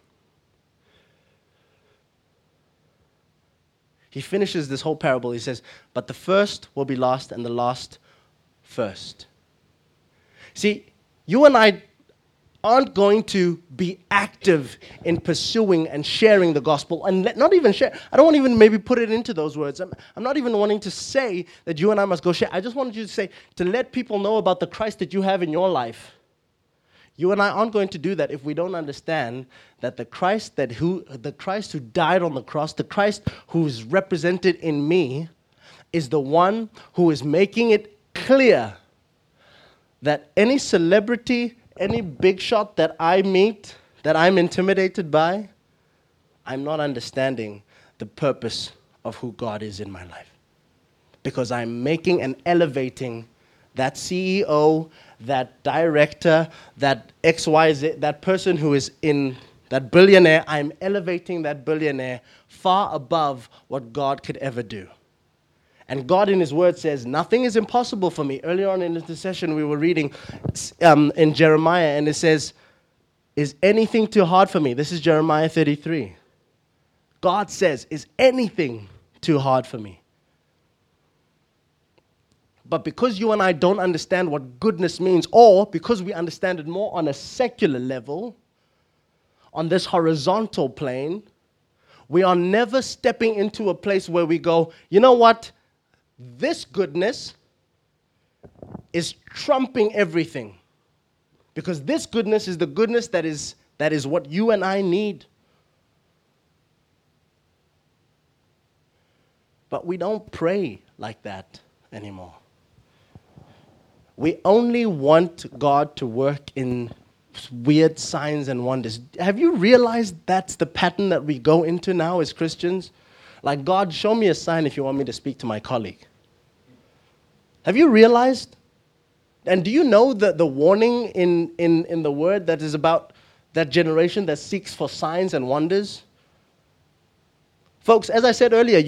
he finishes this whole parable. He says, but the first will be last and the last first. See, you and I aren't going to be active in pursuing and sharing the gospel, and not even share. I don't want to even maybe put it into those words. I'm not even wanting to say that you and I must go share. I just wanted you to say, to let people know about the Christ that you have in your life. You and I aren't going to do that if we don't understand that the Christ who died on the cross, the Christ who is represented in me, is the one who is making it clear that any celebrity, any big shot that I meet, that I'm intimidated by, I'm not understanding the purpose of who God is in my life. Because I'm making and elevating that CEO, that director, that XYZ, that person who is in that billionaire, I'm elevating that billionaire far above what God could ever do. And God in His Word says, nothing is impossible for me. Earlier on in the session, we were reading in Jeremiah, and it says, is anything too hard for me? This is Jeremiah 33. God says, is anything too hard for me? But because you and I don't understand what goodness means, or because we understand it more on a secular level, on this horizontal plane, we are never stepping into a place where we go, you know what? This goodness is trumping everything. Because this goodness is the goodness that is what you and I need. But we don't pray like that anymore. We only want God to work in weird signs and wonders. Have you realized that's the pattern that we go into now as Christians? Like, God, show me a sign if you want me to speak to my colleague. Have you realized? And do you know the warning in the Word that is about that generation that seeks for signs and wonders? Folks, as I said earlier,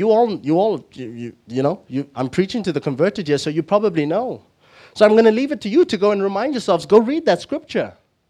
I'm preaching to the converted here, so you probably know. So I'm going to leave it to you to go and remind yourselves, go read that scripture.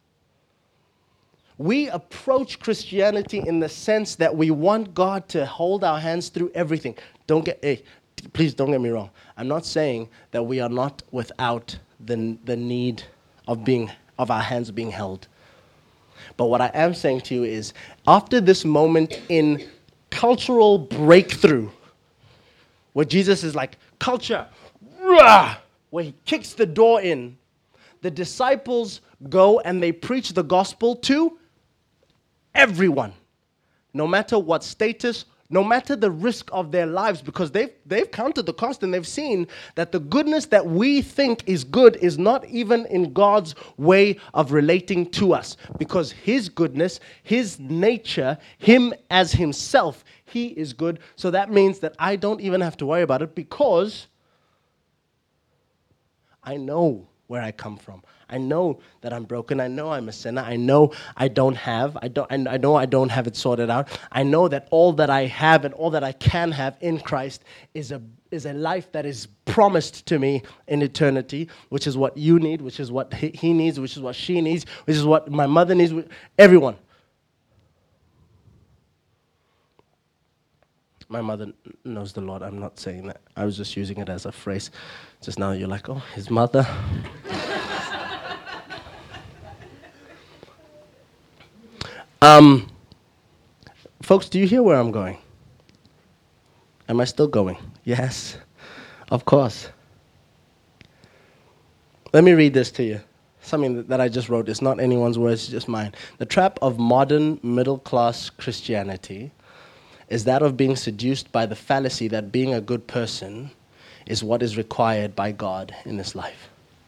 We approach Christianity in the sense that we want God to hold our hands through everything. Please don't get me wrong. I'm not saying that we are not without the need of our hands being held. But what I am saying to you is, after this moment in cultural breakthrough, where Jesus is like, culture, rah! Where He kicks the door in, the disciples go and they preach the gospel to everyone, no matter what status, no matter the risk of their lives, because they've counted the cost and they've seen that the goodness that we think is good is not even in God's way of relating to us, because His goodness, His nature, Him as Himself, He is good. So that means that I don't even have to worry about it, because I know where I come from. I know that I'm broken. I know I'm a sinner. I know I don't have. I know I don't have it sorted out. I know that all that I have and all that I can have in Christ is a life that is promised to me in eternity, which is what you need, which is what he needs, which is what she needs, which is what my mother needs, everyone. My mother knows the Lord. I'm not saying that. I was just using it as a phrase. Just now you're like, oh, his mother. Folks, do you hear where I'm going? Am I still going? Yes, of course. Let me read this to you. Something that I just wrote. It's not anyone's words, it's just mine. The trap of modern middle-class Christianity is that of being seduced by the fallacy that being a good person is what is required by God in this life.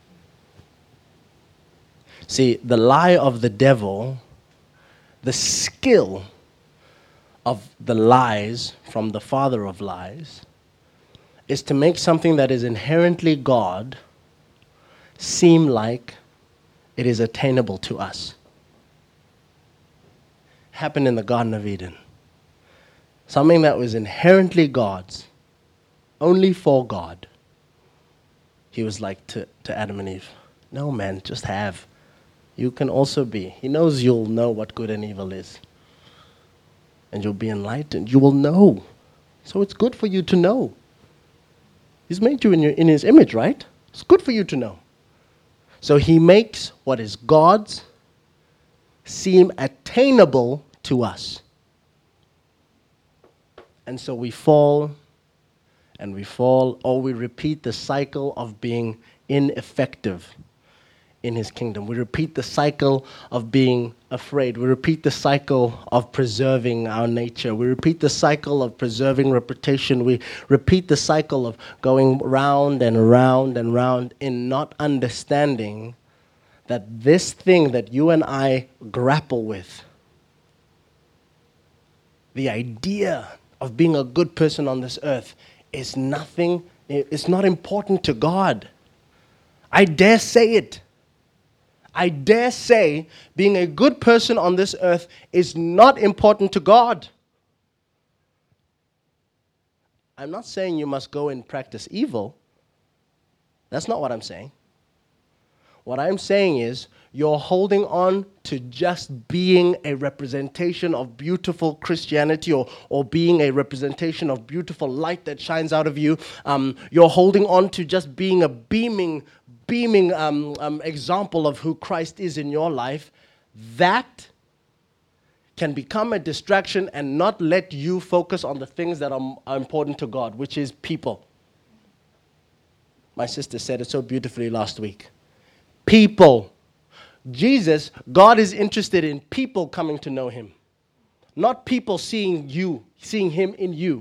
See, the lie of the devil, the skill of the lies from the father of lies, is to make something that is inherently God seem like it is attainable to us. Happened in the Garden of Eden. Something that was inherently God's, only for God. He was like to Adam and Eve, no man, just have. You can also be. He knows you'll know what good and evil is. And you'll be enlightened. You will know. So it's good for you to know. He's made you in his image, right? It's good for you to know. So he makes what is God's seem attainable to us. And so we fall, and we fall, or we repeat the cycle of being ineffective in his kingdom. We repeat the cycle of being afraid. We repeat the cycle of preserving our nature. We repeat the cycle of preserving reputation. We repeat the cycle of going round and round and round in not understanding that this thing that you and I grapple with, the idea of being a good person on this earth, is nothing, it's not important to God. I dare say it. I dare say being a good person on this earth is not important to God. I'm not saying you must go and practice evil. That's not what I'm saying. What I'm saying is you're holding on to just being a representation of beautiful Christianity or being a representation of beautiful light that shines out of you. You're holding on to just being a beaming example of who Christ is in your life. That can become a distraction and not let you focus on the things that are important to God, which is people. My sister said it so beautifully last week. People. Jesus, God is interested in people coming to know him, not people seeing you, seeing him in you.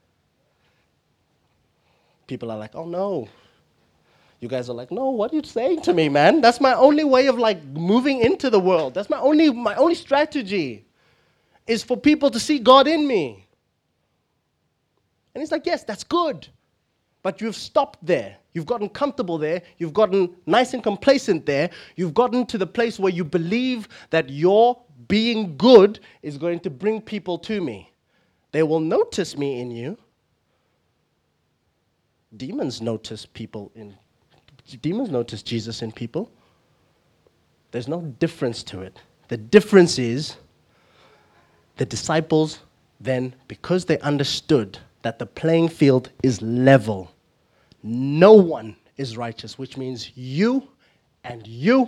People are like, oh no. You guys are like, no, what are you saying to me, man? That's my only way of like moving into the world. That's my only strategy is for people to see God in me. And he's like, yes, that's good. But you've stopped there. You've gotten comfortable there. You've gotten nice and complacent there. You've gotten to the place where you believe that your being good is going to bring people to me. They will notice me in you. Demons notice Jesus in people. There's no difference to it. The difference is the disciples then, because they understood that the playing field is level, no one is righteous, which means you and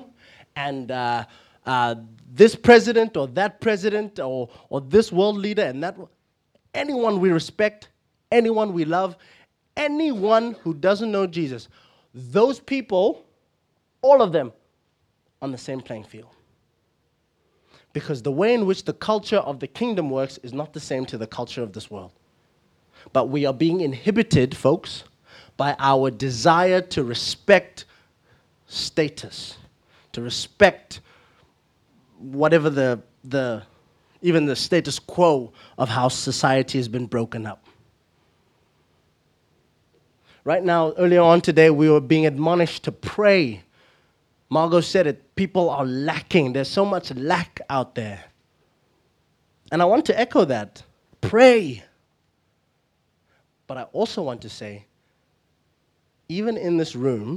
this president or that president or this world leader and that, anyone we respect, anyone we love, anyone who doesn't know Jesus, those people, all of them, on the same playing field. Because the way in which the culture of the kingdom works is not the same to the culture of this world. But we are being inhibited, folks, by our desire to respect status, to respect whatever even the status quo of how society has been broken up. Right now, earlier on today, we were being admonished to pray. Margot said it, people are lacking. There's so much lack out there. And I want to echo that. Pray. But I also want to say, even in this room,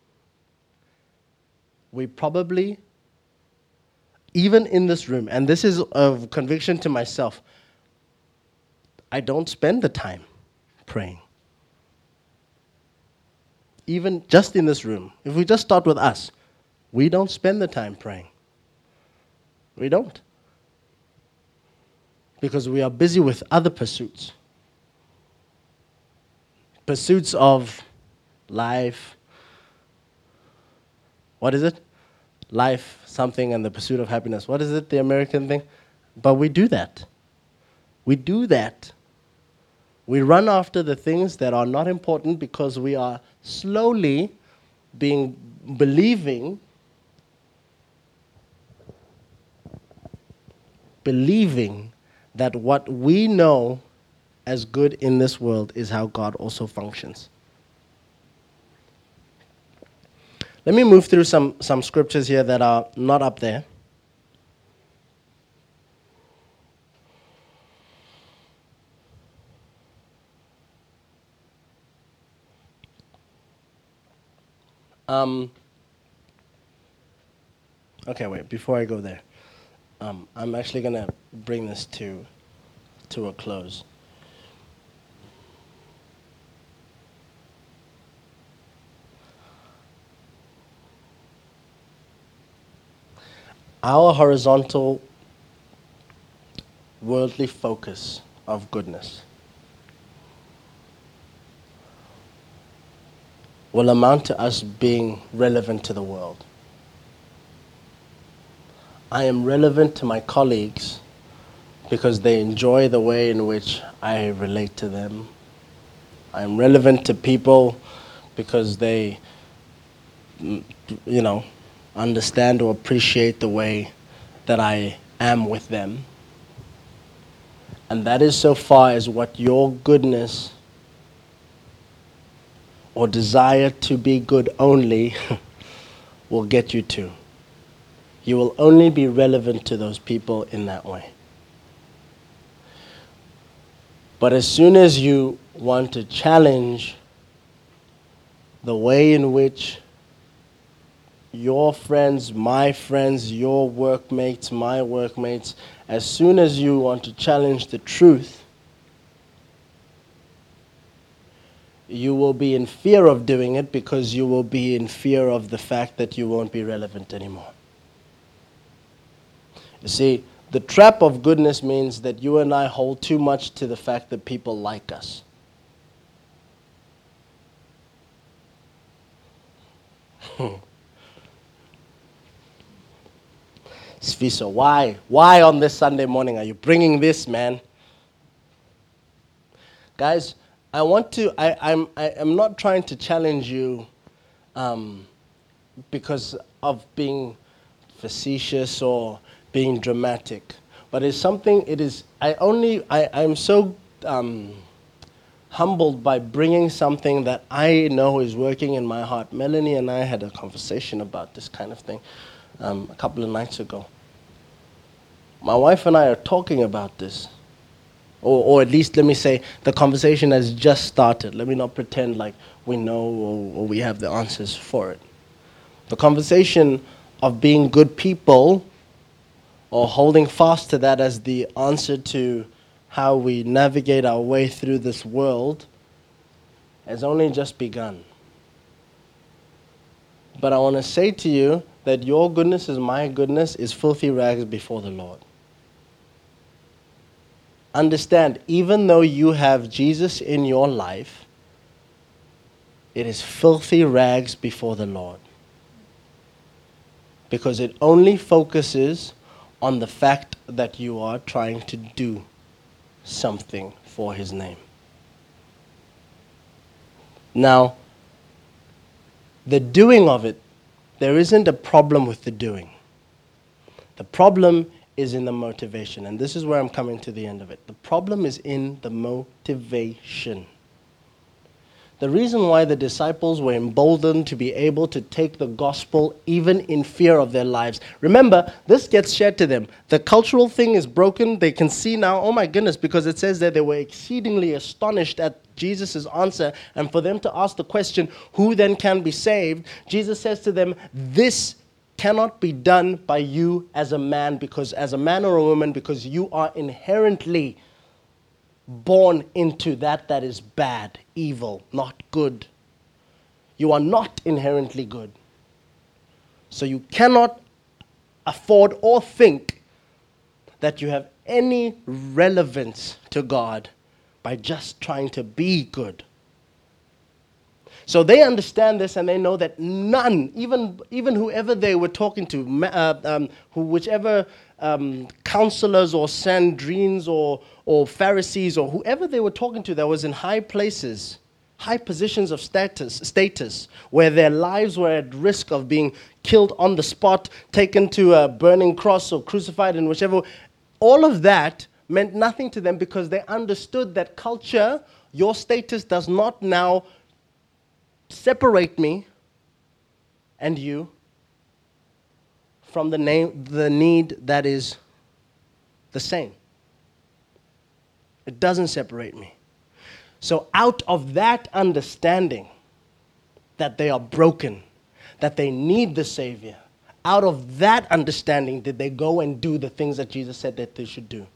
we probably, even in this room, and this is a conviction to myself, I don't spend the time praying. Even just in this room, if we just start with us, we don't spend the time praying. We don't. Because we are busy with other pursuits. Pursuits of life. What is it? Life, something, and the pursuit of happiness. What is it, the American thing? But we do that. We do that. We run after the things that are not important because we are slowly believing that what we know as good in this world is how God also functions. Let me move through some scriptures here that are not up there. Okay, wait, before I go there, I'm actually going to bring this to a close. Our horizontal worldly focus of goodness will amount to us being relevant to the world. I am relevant to my colleagues because they enjoy the way in which I relate to them. I am relevant to people because they, understand or appreciate the way that I am with them. And that is so far as what your goodness or desire to be good only will get you to. You will only be relevant to those people in that way. But as soon as you want to challenge the way in which your friends, my friends, your workmates, my workmates, as soon as you want to challenge the truth, you will be in fear of doing it because you will be in fear of the fact that you won't be relevant anymore. You see, the trap of goodness means that you and I hold too much to the fact that people like us. Sviso, why? Why on this Sunday morning are you bringing this, man? Guys, I'm not trying to challenge you because of being facetious or being dramatic. But I'm so humbled by bringing something that I know is working in my heart. Melanie and I had a conversation about this kind of thing a couple of nights ago. My wife and I are talking about this. Or at least, let me say, the conversation has just started. Let me not pretend like we know or we have the answers for it. The conversation of being good people or holding fast to that as the answer to how we navigate our way through this world has only just begun. But I want to say to you that your goodness is my goodness is filthy rags before the Lord. Understand, even though you have Jesus in your life, it is filthy rags before the Lord. Because it only focuses on the fact that you are trying to do something for His name. Now, the doing of it, there isn't a problem with the doing. The problem is in the motivation. And this is where I'm coming to the end of it. The problem is in the motivation. The reason why the disciples were emboldened to be able to take the gospel even in fear of their lives. Remember, this gets shared to them. The cultural thing is broken. They can see now, oh my goodness, because it says that they were exceedingly astonished at Jesus' answer. And for them to ask the question, who then can be saved? Jesus says to them, this cannot be done by you as a man, because as a man or a woman, because you are inherently born into that is bad, evil, not good. You are not inherently good. So you cannot afford or think that you have any relevance to God by just trying to be good. So they understand this, and they know that none, even whoever they were talking to, whichever counselors or Sanhedrins or Pharisees or whoever they were talking to that was in high places, high positions of status, where their lives were at risk of being killed on the spot, taken to a burning cross or crucified in whichever, all of that meant nothing to them, because they understood that culture, your status does not now separate me and you from the need that is the same. It doesn't separate me. So out of that understanding that they are broken, that they need the Savior, out of that understanding did they go and do the things that Jesus said that they should do.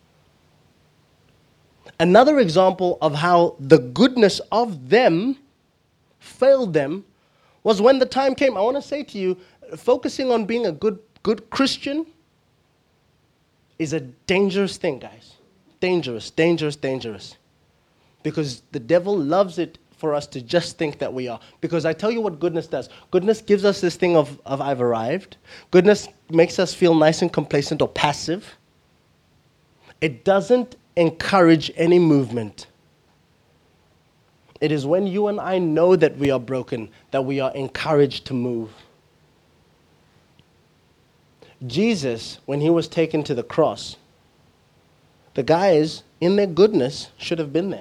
Another example of how the goodness of them failed them was when the time came. I want to say to you, focusing on being a good Christian is a dangerous thing, guys. Dangerous. Because the devil loves it for us to just think that we are. Because I tell you what goodness does. Goodness gives us this thing of I've arrived. Goodness makes us feel nice and complacent or passive. It doesn't encourage any movement. It is when you and I know that we are broken that we are encouraged to move. Jesus, when he was taken to the cross, the guys, in their goodness, should have been there.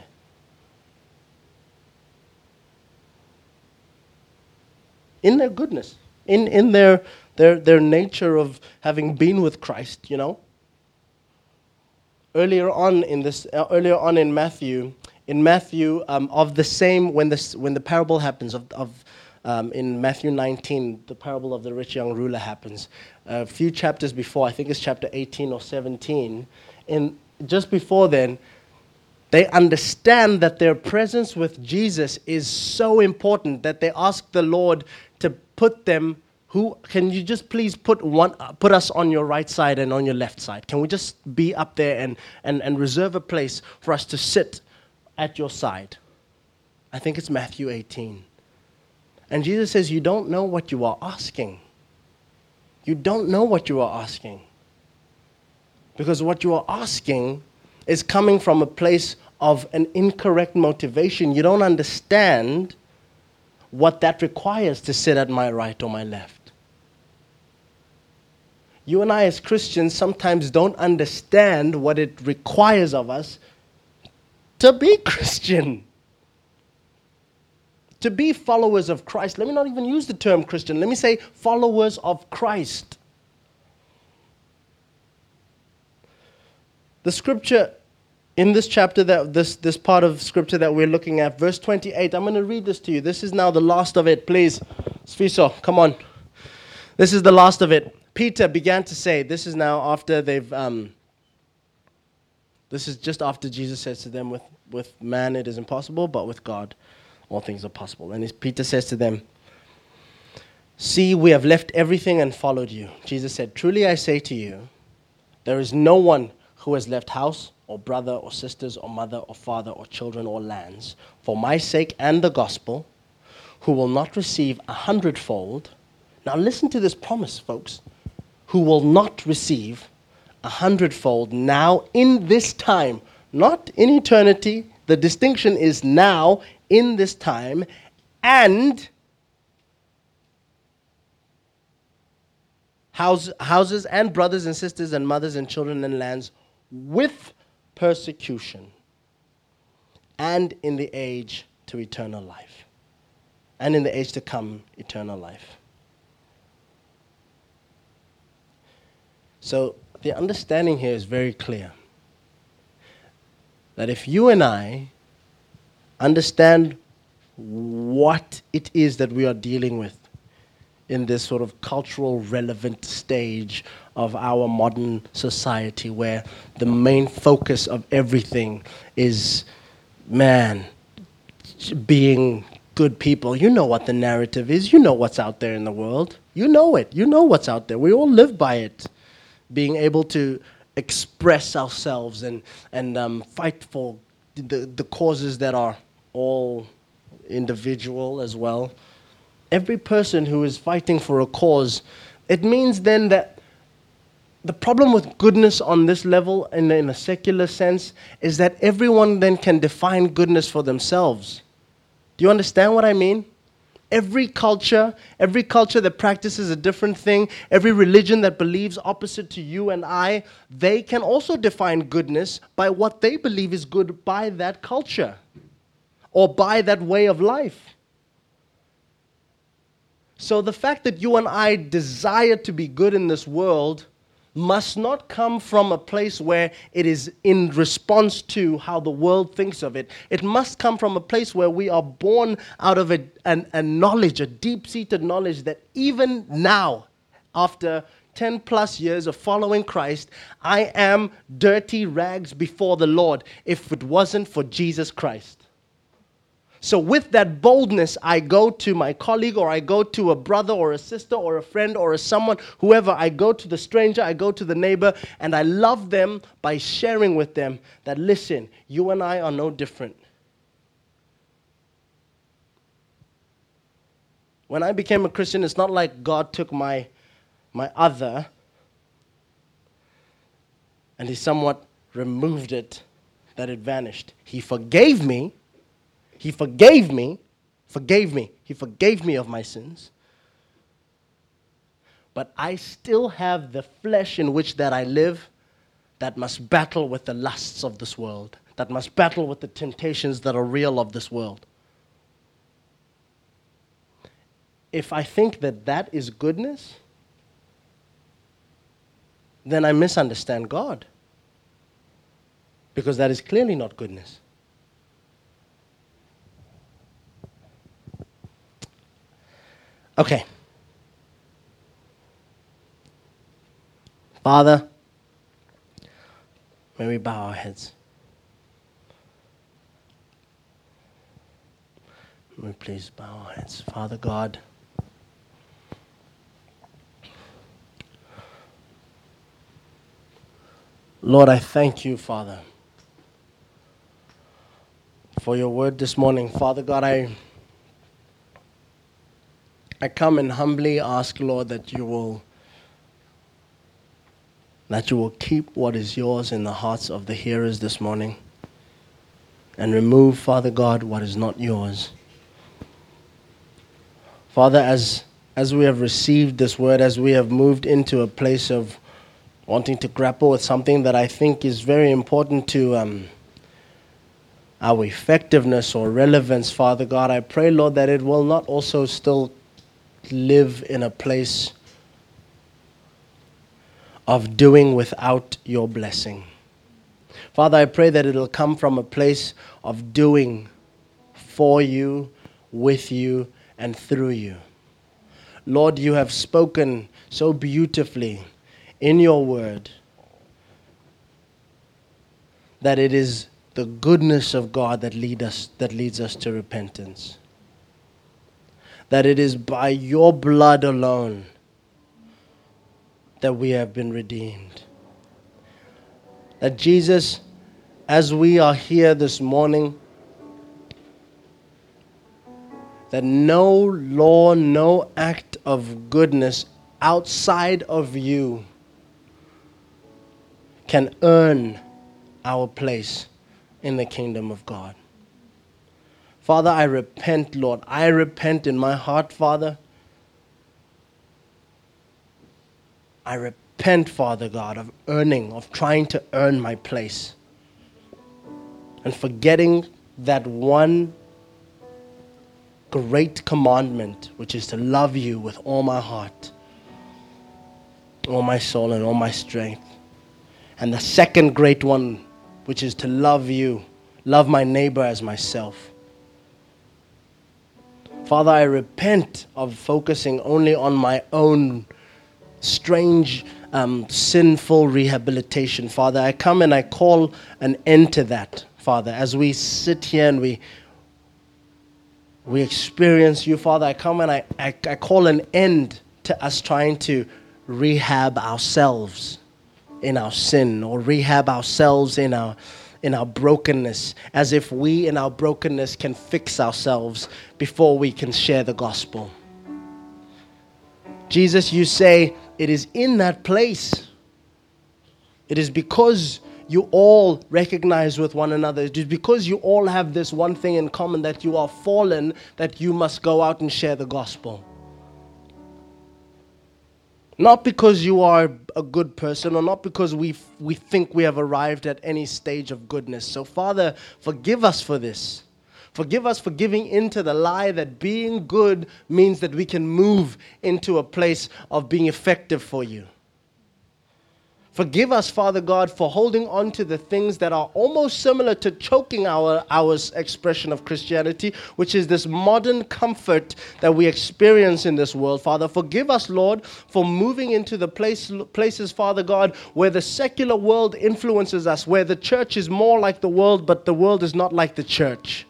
In their goodness, in their nature of having been with Christ, you know. Earlier on in Matthew, of the same, when the parable happens in Matthew 19, the parable of the rich young ruler happens. A few chapters before, I think it's chapter 18 or 17, just before then, they understand that their presence with Jesus is so important that they ask the Lord to put them, can you just please put us on your right side and on your left side? Can we just be up there and reserve a place for us to sit at your side? I think it's Matthew 18. And Jesus says, you don't know what you are asking. You don't know what you are asking. Because what you are asking is coming from a place of an incorrect motivation. You don't understand what that requires to sit at my right or my left. You and I as Christians sometimes don't understand what it requires of us to be Christian. To be followers of Christ. Let me not even use the term Christian. Let me say followers of Christ. The scripture in this chapter, this part of scripture that we're looking at, verse 28, I'm going to read this to you. This is now the last of it. Please, Sfiso, come on. This is the last of it. Peter began to say, this is now after this is just after Jesus says to them, with man it is impossible, but with God all things are possible. And Peter says to them, see, we have left everything and followed you. Jesus said, truly I say to you, there is no one who has left house or brother or sisters or mother or father or children or lands for my sake and the gospel, who will not receive 100-fold. Now listen to this promise, folks. Who will not receive 100-fold now in this time, not in eternity. The distinction is now in this time, and houses and brothers and sisters and mothers and children and lands with persecution, and in the age to eternal life. And in the age to come, eternal life. So the understanding here is very clear. That if you and I understand what it is that we are dealing with in this sort of cultural relevant stage of our modern society, where the main focus of everything is man being good people. You know what the narrative is. You know what's out there in the world. You know it. You know what's out there. We all live by it. Being able to express ourselves and fight for the causes that are all individual as well. Every person who is fighting for a cause, it means then that the problem with goodness on this level, in a secular sense, is that everyone then can define goodness for themselves. Do you understand what I mean? Every culture that practices a different thing, every religion that believes opposite to you and I, they can also define goodness by what they believe is good by that culture or by that way of life. So the fact that you and I desire to be good in this world must not come from a place where it is in response to how the world thinks of it. It must come from a place where we are born out of a knowledge, a deep-seated knowledge that even now, after 10 plus years of following Christ, I am dirty rags before the Lord if it wasn't for Jesus Christ. So with that boldness, I go to my colleague, or I go to a brother or a sister or a friend or someone, whoever. I go to the stranger, I go to the neighbor, and I love them by sharing with them that, listen, you and I are no different. When I became a Christian, it's not like God took my other and He somewhat removed it, that it vanished. He forgave me. He forgave me. He forgave me of my sins. But I still have the flesh in which that I live that must battle with the lusts of this world, that must battle with the temptations that are real of this world. If I think that that is goodness, then I misunderstand God. Because that is clearly not goodness. Okay. Father, may we bow our heads. May we please bow our heads. Father God, Lord, I thank you, Father, for your word this morning. Father God, I come and humbly ask, Lord, that you will keep what is yours in the hearts of the hearers this morning, and remove, Father God, what is not yours. Father, as we have received this word, as we have moved into a place of wanting to grapple with something that I think is very important to our effectiveness or relevance, Father God, I pray, Lord, that it will not also still live in a place of doing without your blessing. Father, I pray that it'll come from a place of doing for you, with you, and through you. Lord, you have spoken so beautifully in your word that it is the goodness of God that leads us to repentance. That it is by your blood alone that we have been redeemed. That Jesus, as we are here this morning, that no law, no act of goodness outside of you can earn our place in the kingdom of God. Father, I repent, Lord. I repent in my heart, Father. I repent, Father God, of trying to earn my place, and forgetting that one great commandment, which is to love you with all my heart, all my soul, and all my strength. And the second great one, which is to love you, love my neighbor as myself. Father, I repent of focusing only on my own strange, sinful rehabilitation. Father, I come and I call an end to that, Father. As we sit here and we experience you, Father, I come and I call an end to us trying to rehab ourselves in our sin, or rehab ourselves in our brokenness, as if we in our brokenness can fix ourselves before we can share the gospel. Jesus, you say it is in that place. It is because you all recognize with one another. It is because you all have this one thing in common, that you are fallen, that you must go out and share the gospel. Not because you are a good person, or not because we think we have arrived at any stage of goodness. So Father, forgive us for this. Forgive us for giving into the lie that being good means that we can move into a place of being effective for you. Forgive us, Father God, for holding on to the things that are almost similar to choking our expression of Christianity, which is this modern comfort that we experience in this world. Father, forgive us, Lord, for moving into the places, Father God, where the secular world influences us, where the church is more like the world, but the world is not like the church.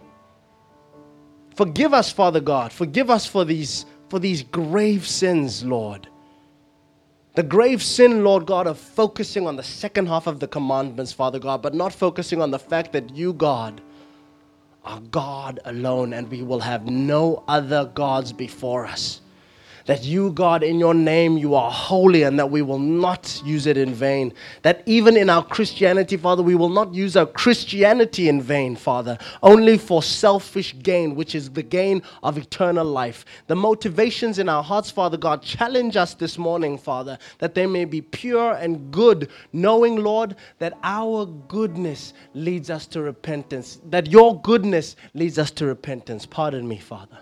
Forgive us, Father God. Forgive us for these grave sins, Lord. The grave sin, Lord God, of focusing on the second half of the commandments, Father God, but not focusing on the fact that you, God, are God alone, and we will have no other gods before us. That you, God, in your name, you are holy, and that we will not use it in vain. That even in our Christianity, Father, we will not use our Christianity in vain, Father, only for selfish gain, which is the gain of eternal life. The motivations in our hearts, Father God, challenge us this morning, Father, that they may be pure and good, knowing, Lord, that our goodness leads us to repentance, that your goodness leads us to repentance. Pardon me, Father.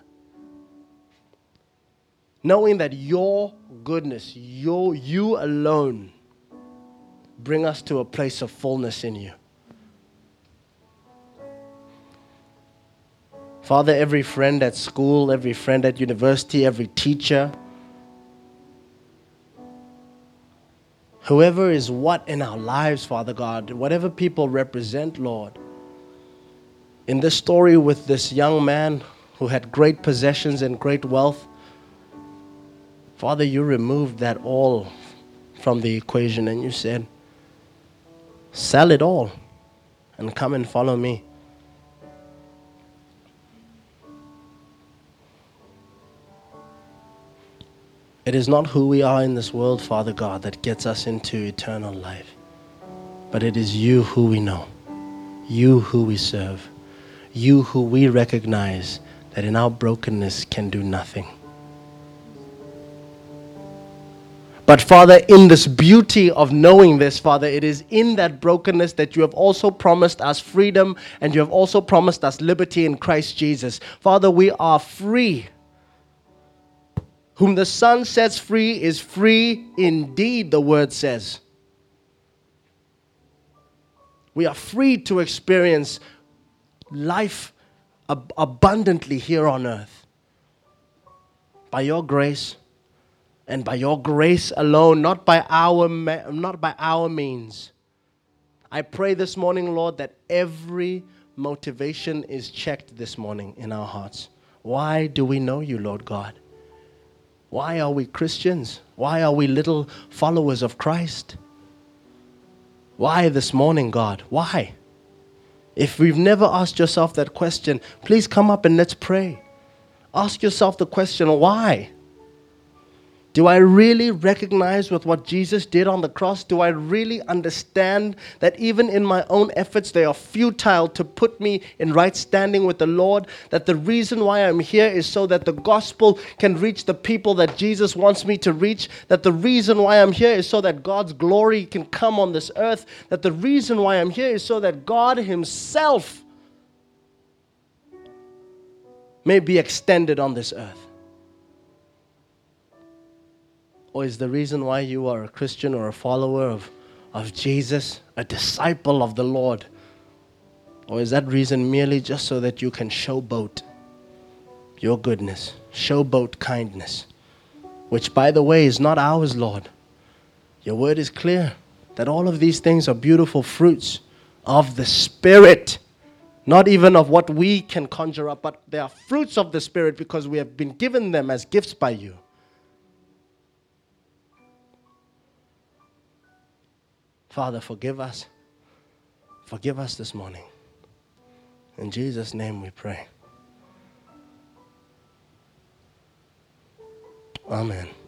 Knowing that your goodness, you alone, bring us to a place of fullness in you. Father, every friend at school, every friend at university, every teacher, whoever is what in our lives, Father God, whatever people represent, Lord. In this story with this young man who had great possessions and great wealth, Father, you removed that all from the equation, and you said, sell it all and come and follow me. It is not who we are in this world, Father God, that gets us into eternal life, but it is you who we know, you who we serve, you who we recognize that in our brokenness can do nothing. But Father, in this beauty of knowing this, Father, it is in that brokenness that you have also promised us freedom, and you have also promised us liberty in Christ Jesus. Father, we are free. Whom the Son sets free is free indeed, the word says. We are free to experience life abundantly here on earth. By your grace, and by your grace alone, not by our means. I pray this morning, Lord, that every motivation is checked this morning in our hearts. Why do we know you, Lord God? Why are we Christians? Why are we little followers of Christ? Why this morning, God? Why? If we've never asked yourself that question, please come up and let's pray. Ask yourself the question, why? Do I really recognize with what Jesus did on the cross? Do I really understand that even in my own efforts, they are futile to put me in right standing with the Lord? That the reason why I'm here is so that the gospel can reach the people that Jesus wants me to reach? That the reason why I'm here is so that God's glory can come on this earth? That the reason why I'm here is so that God Himself may be extended on this earth? Or is the reason why you are a Christian or a follower of Jesus, a disciple of the Lord, or is that reason merely just so that you can showboat your goodness, showboat kindness, which, by the way, is not ours, Lord. Your word is clear that all of these things are beautiful fruits of the Spirit, not even of what we can conjure up, but they are fruits of the Spirit because we have been given them as gifts by you. Father, forgive us. Forgive us this morning. In Jesus' name we pray. Amen.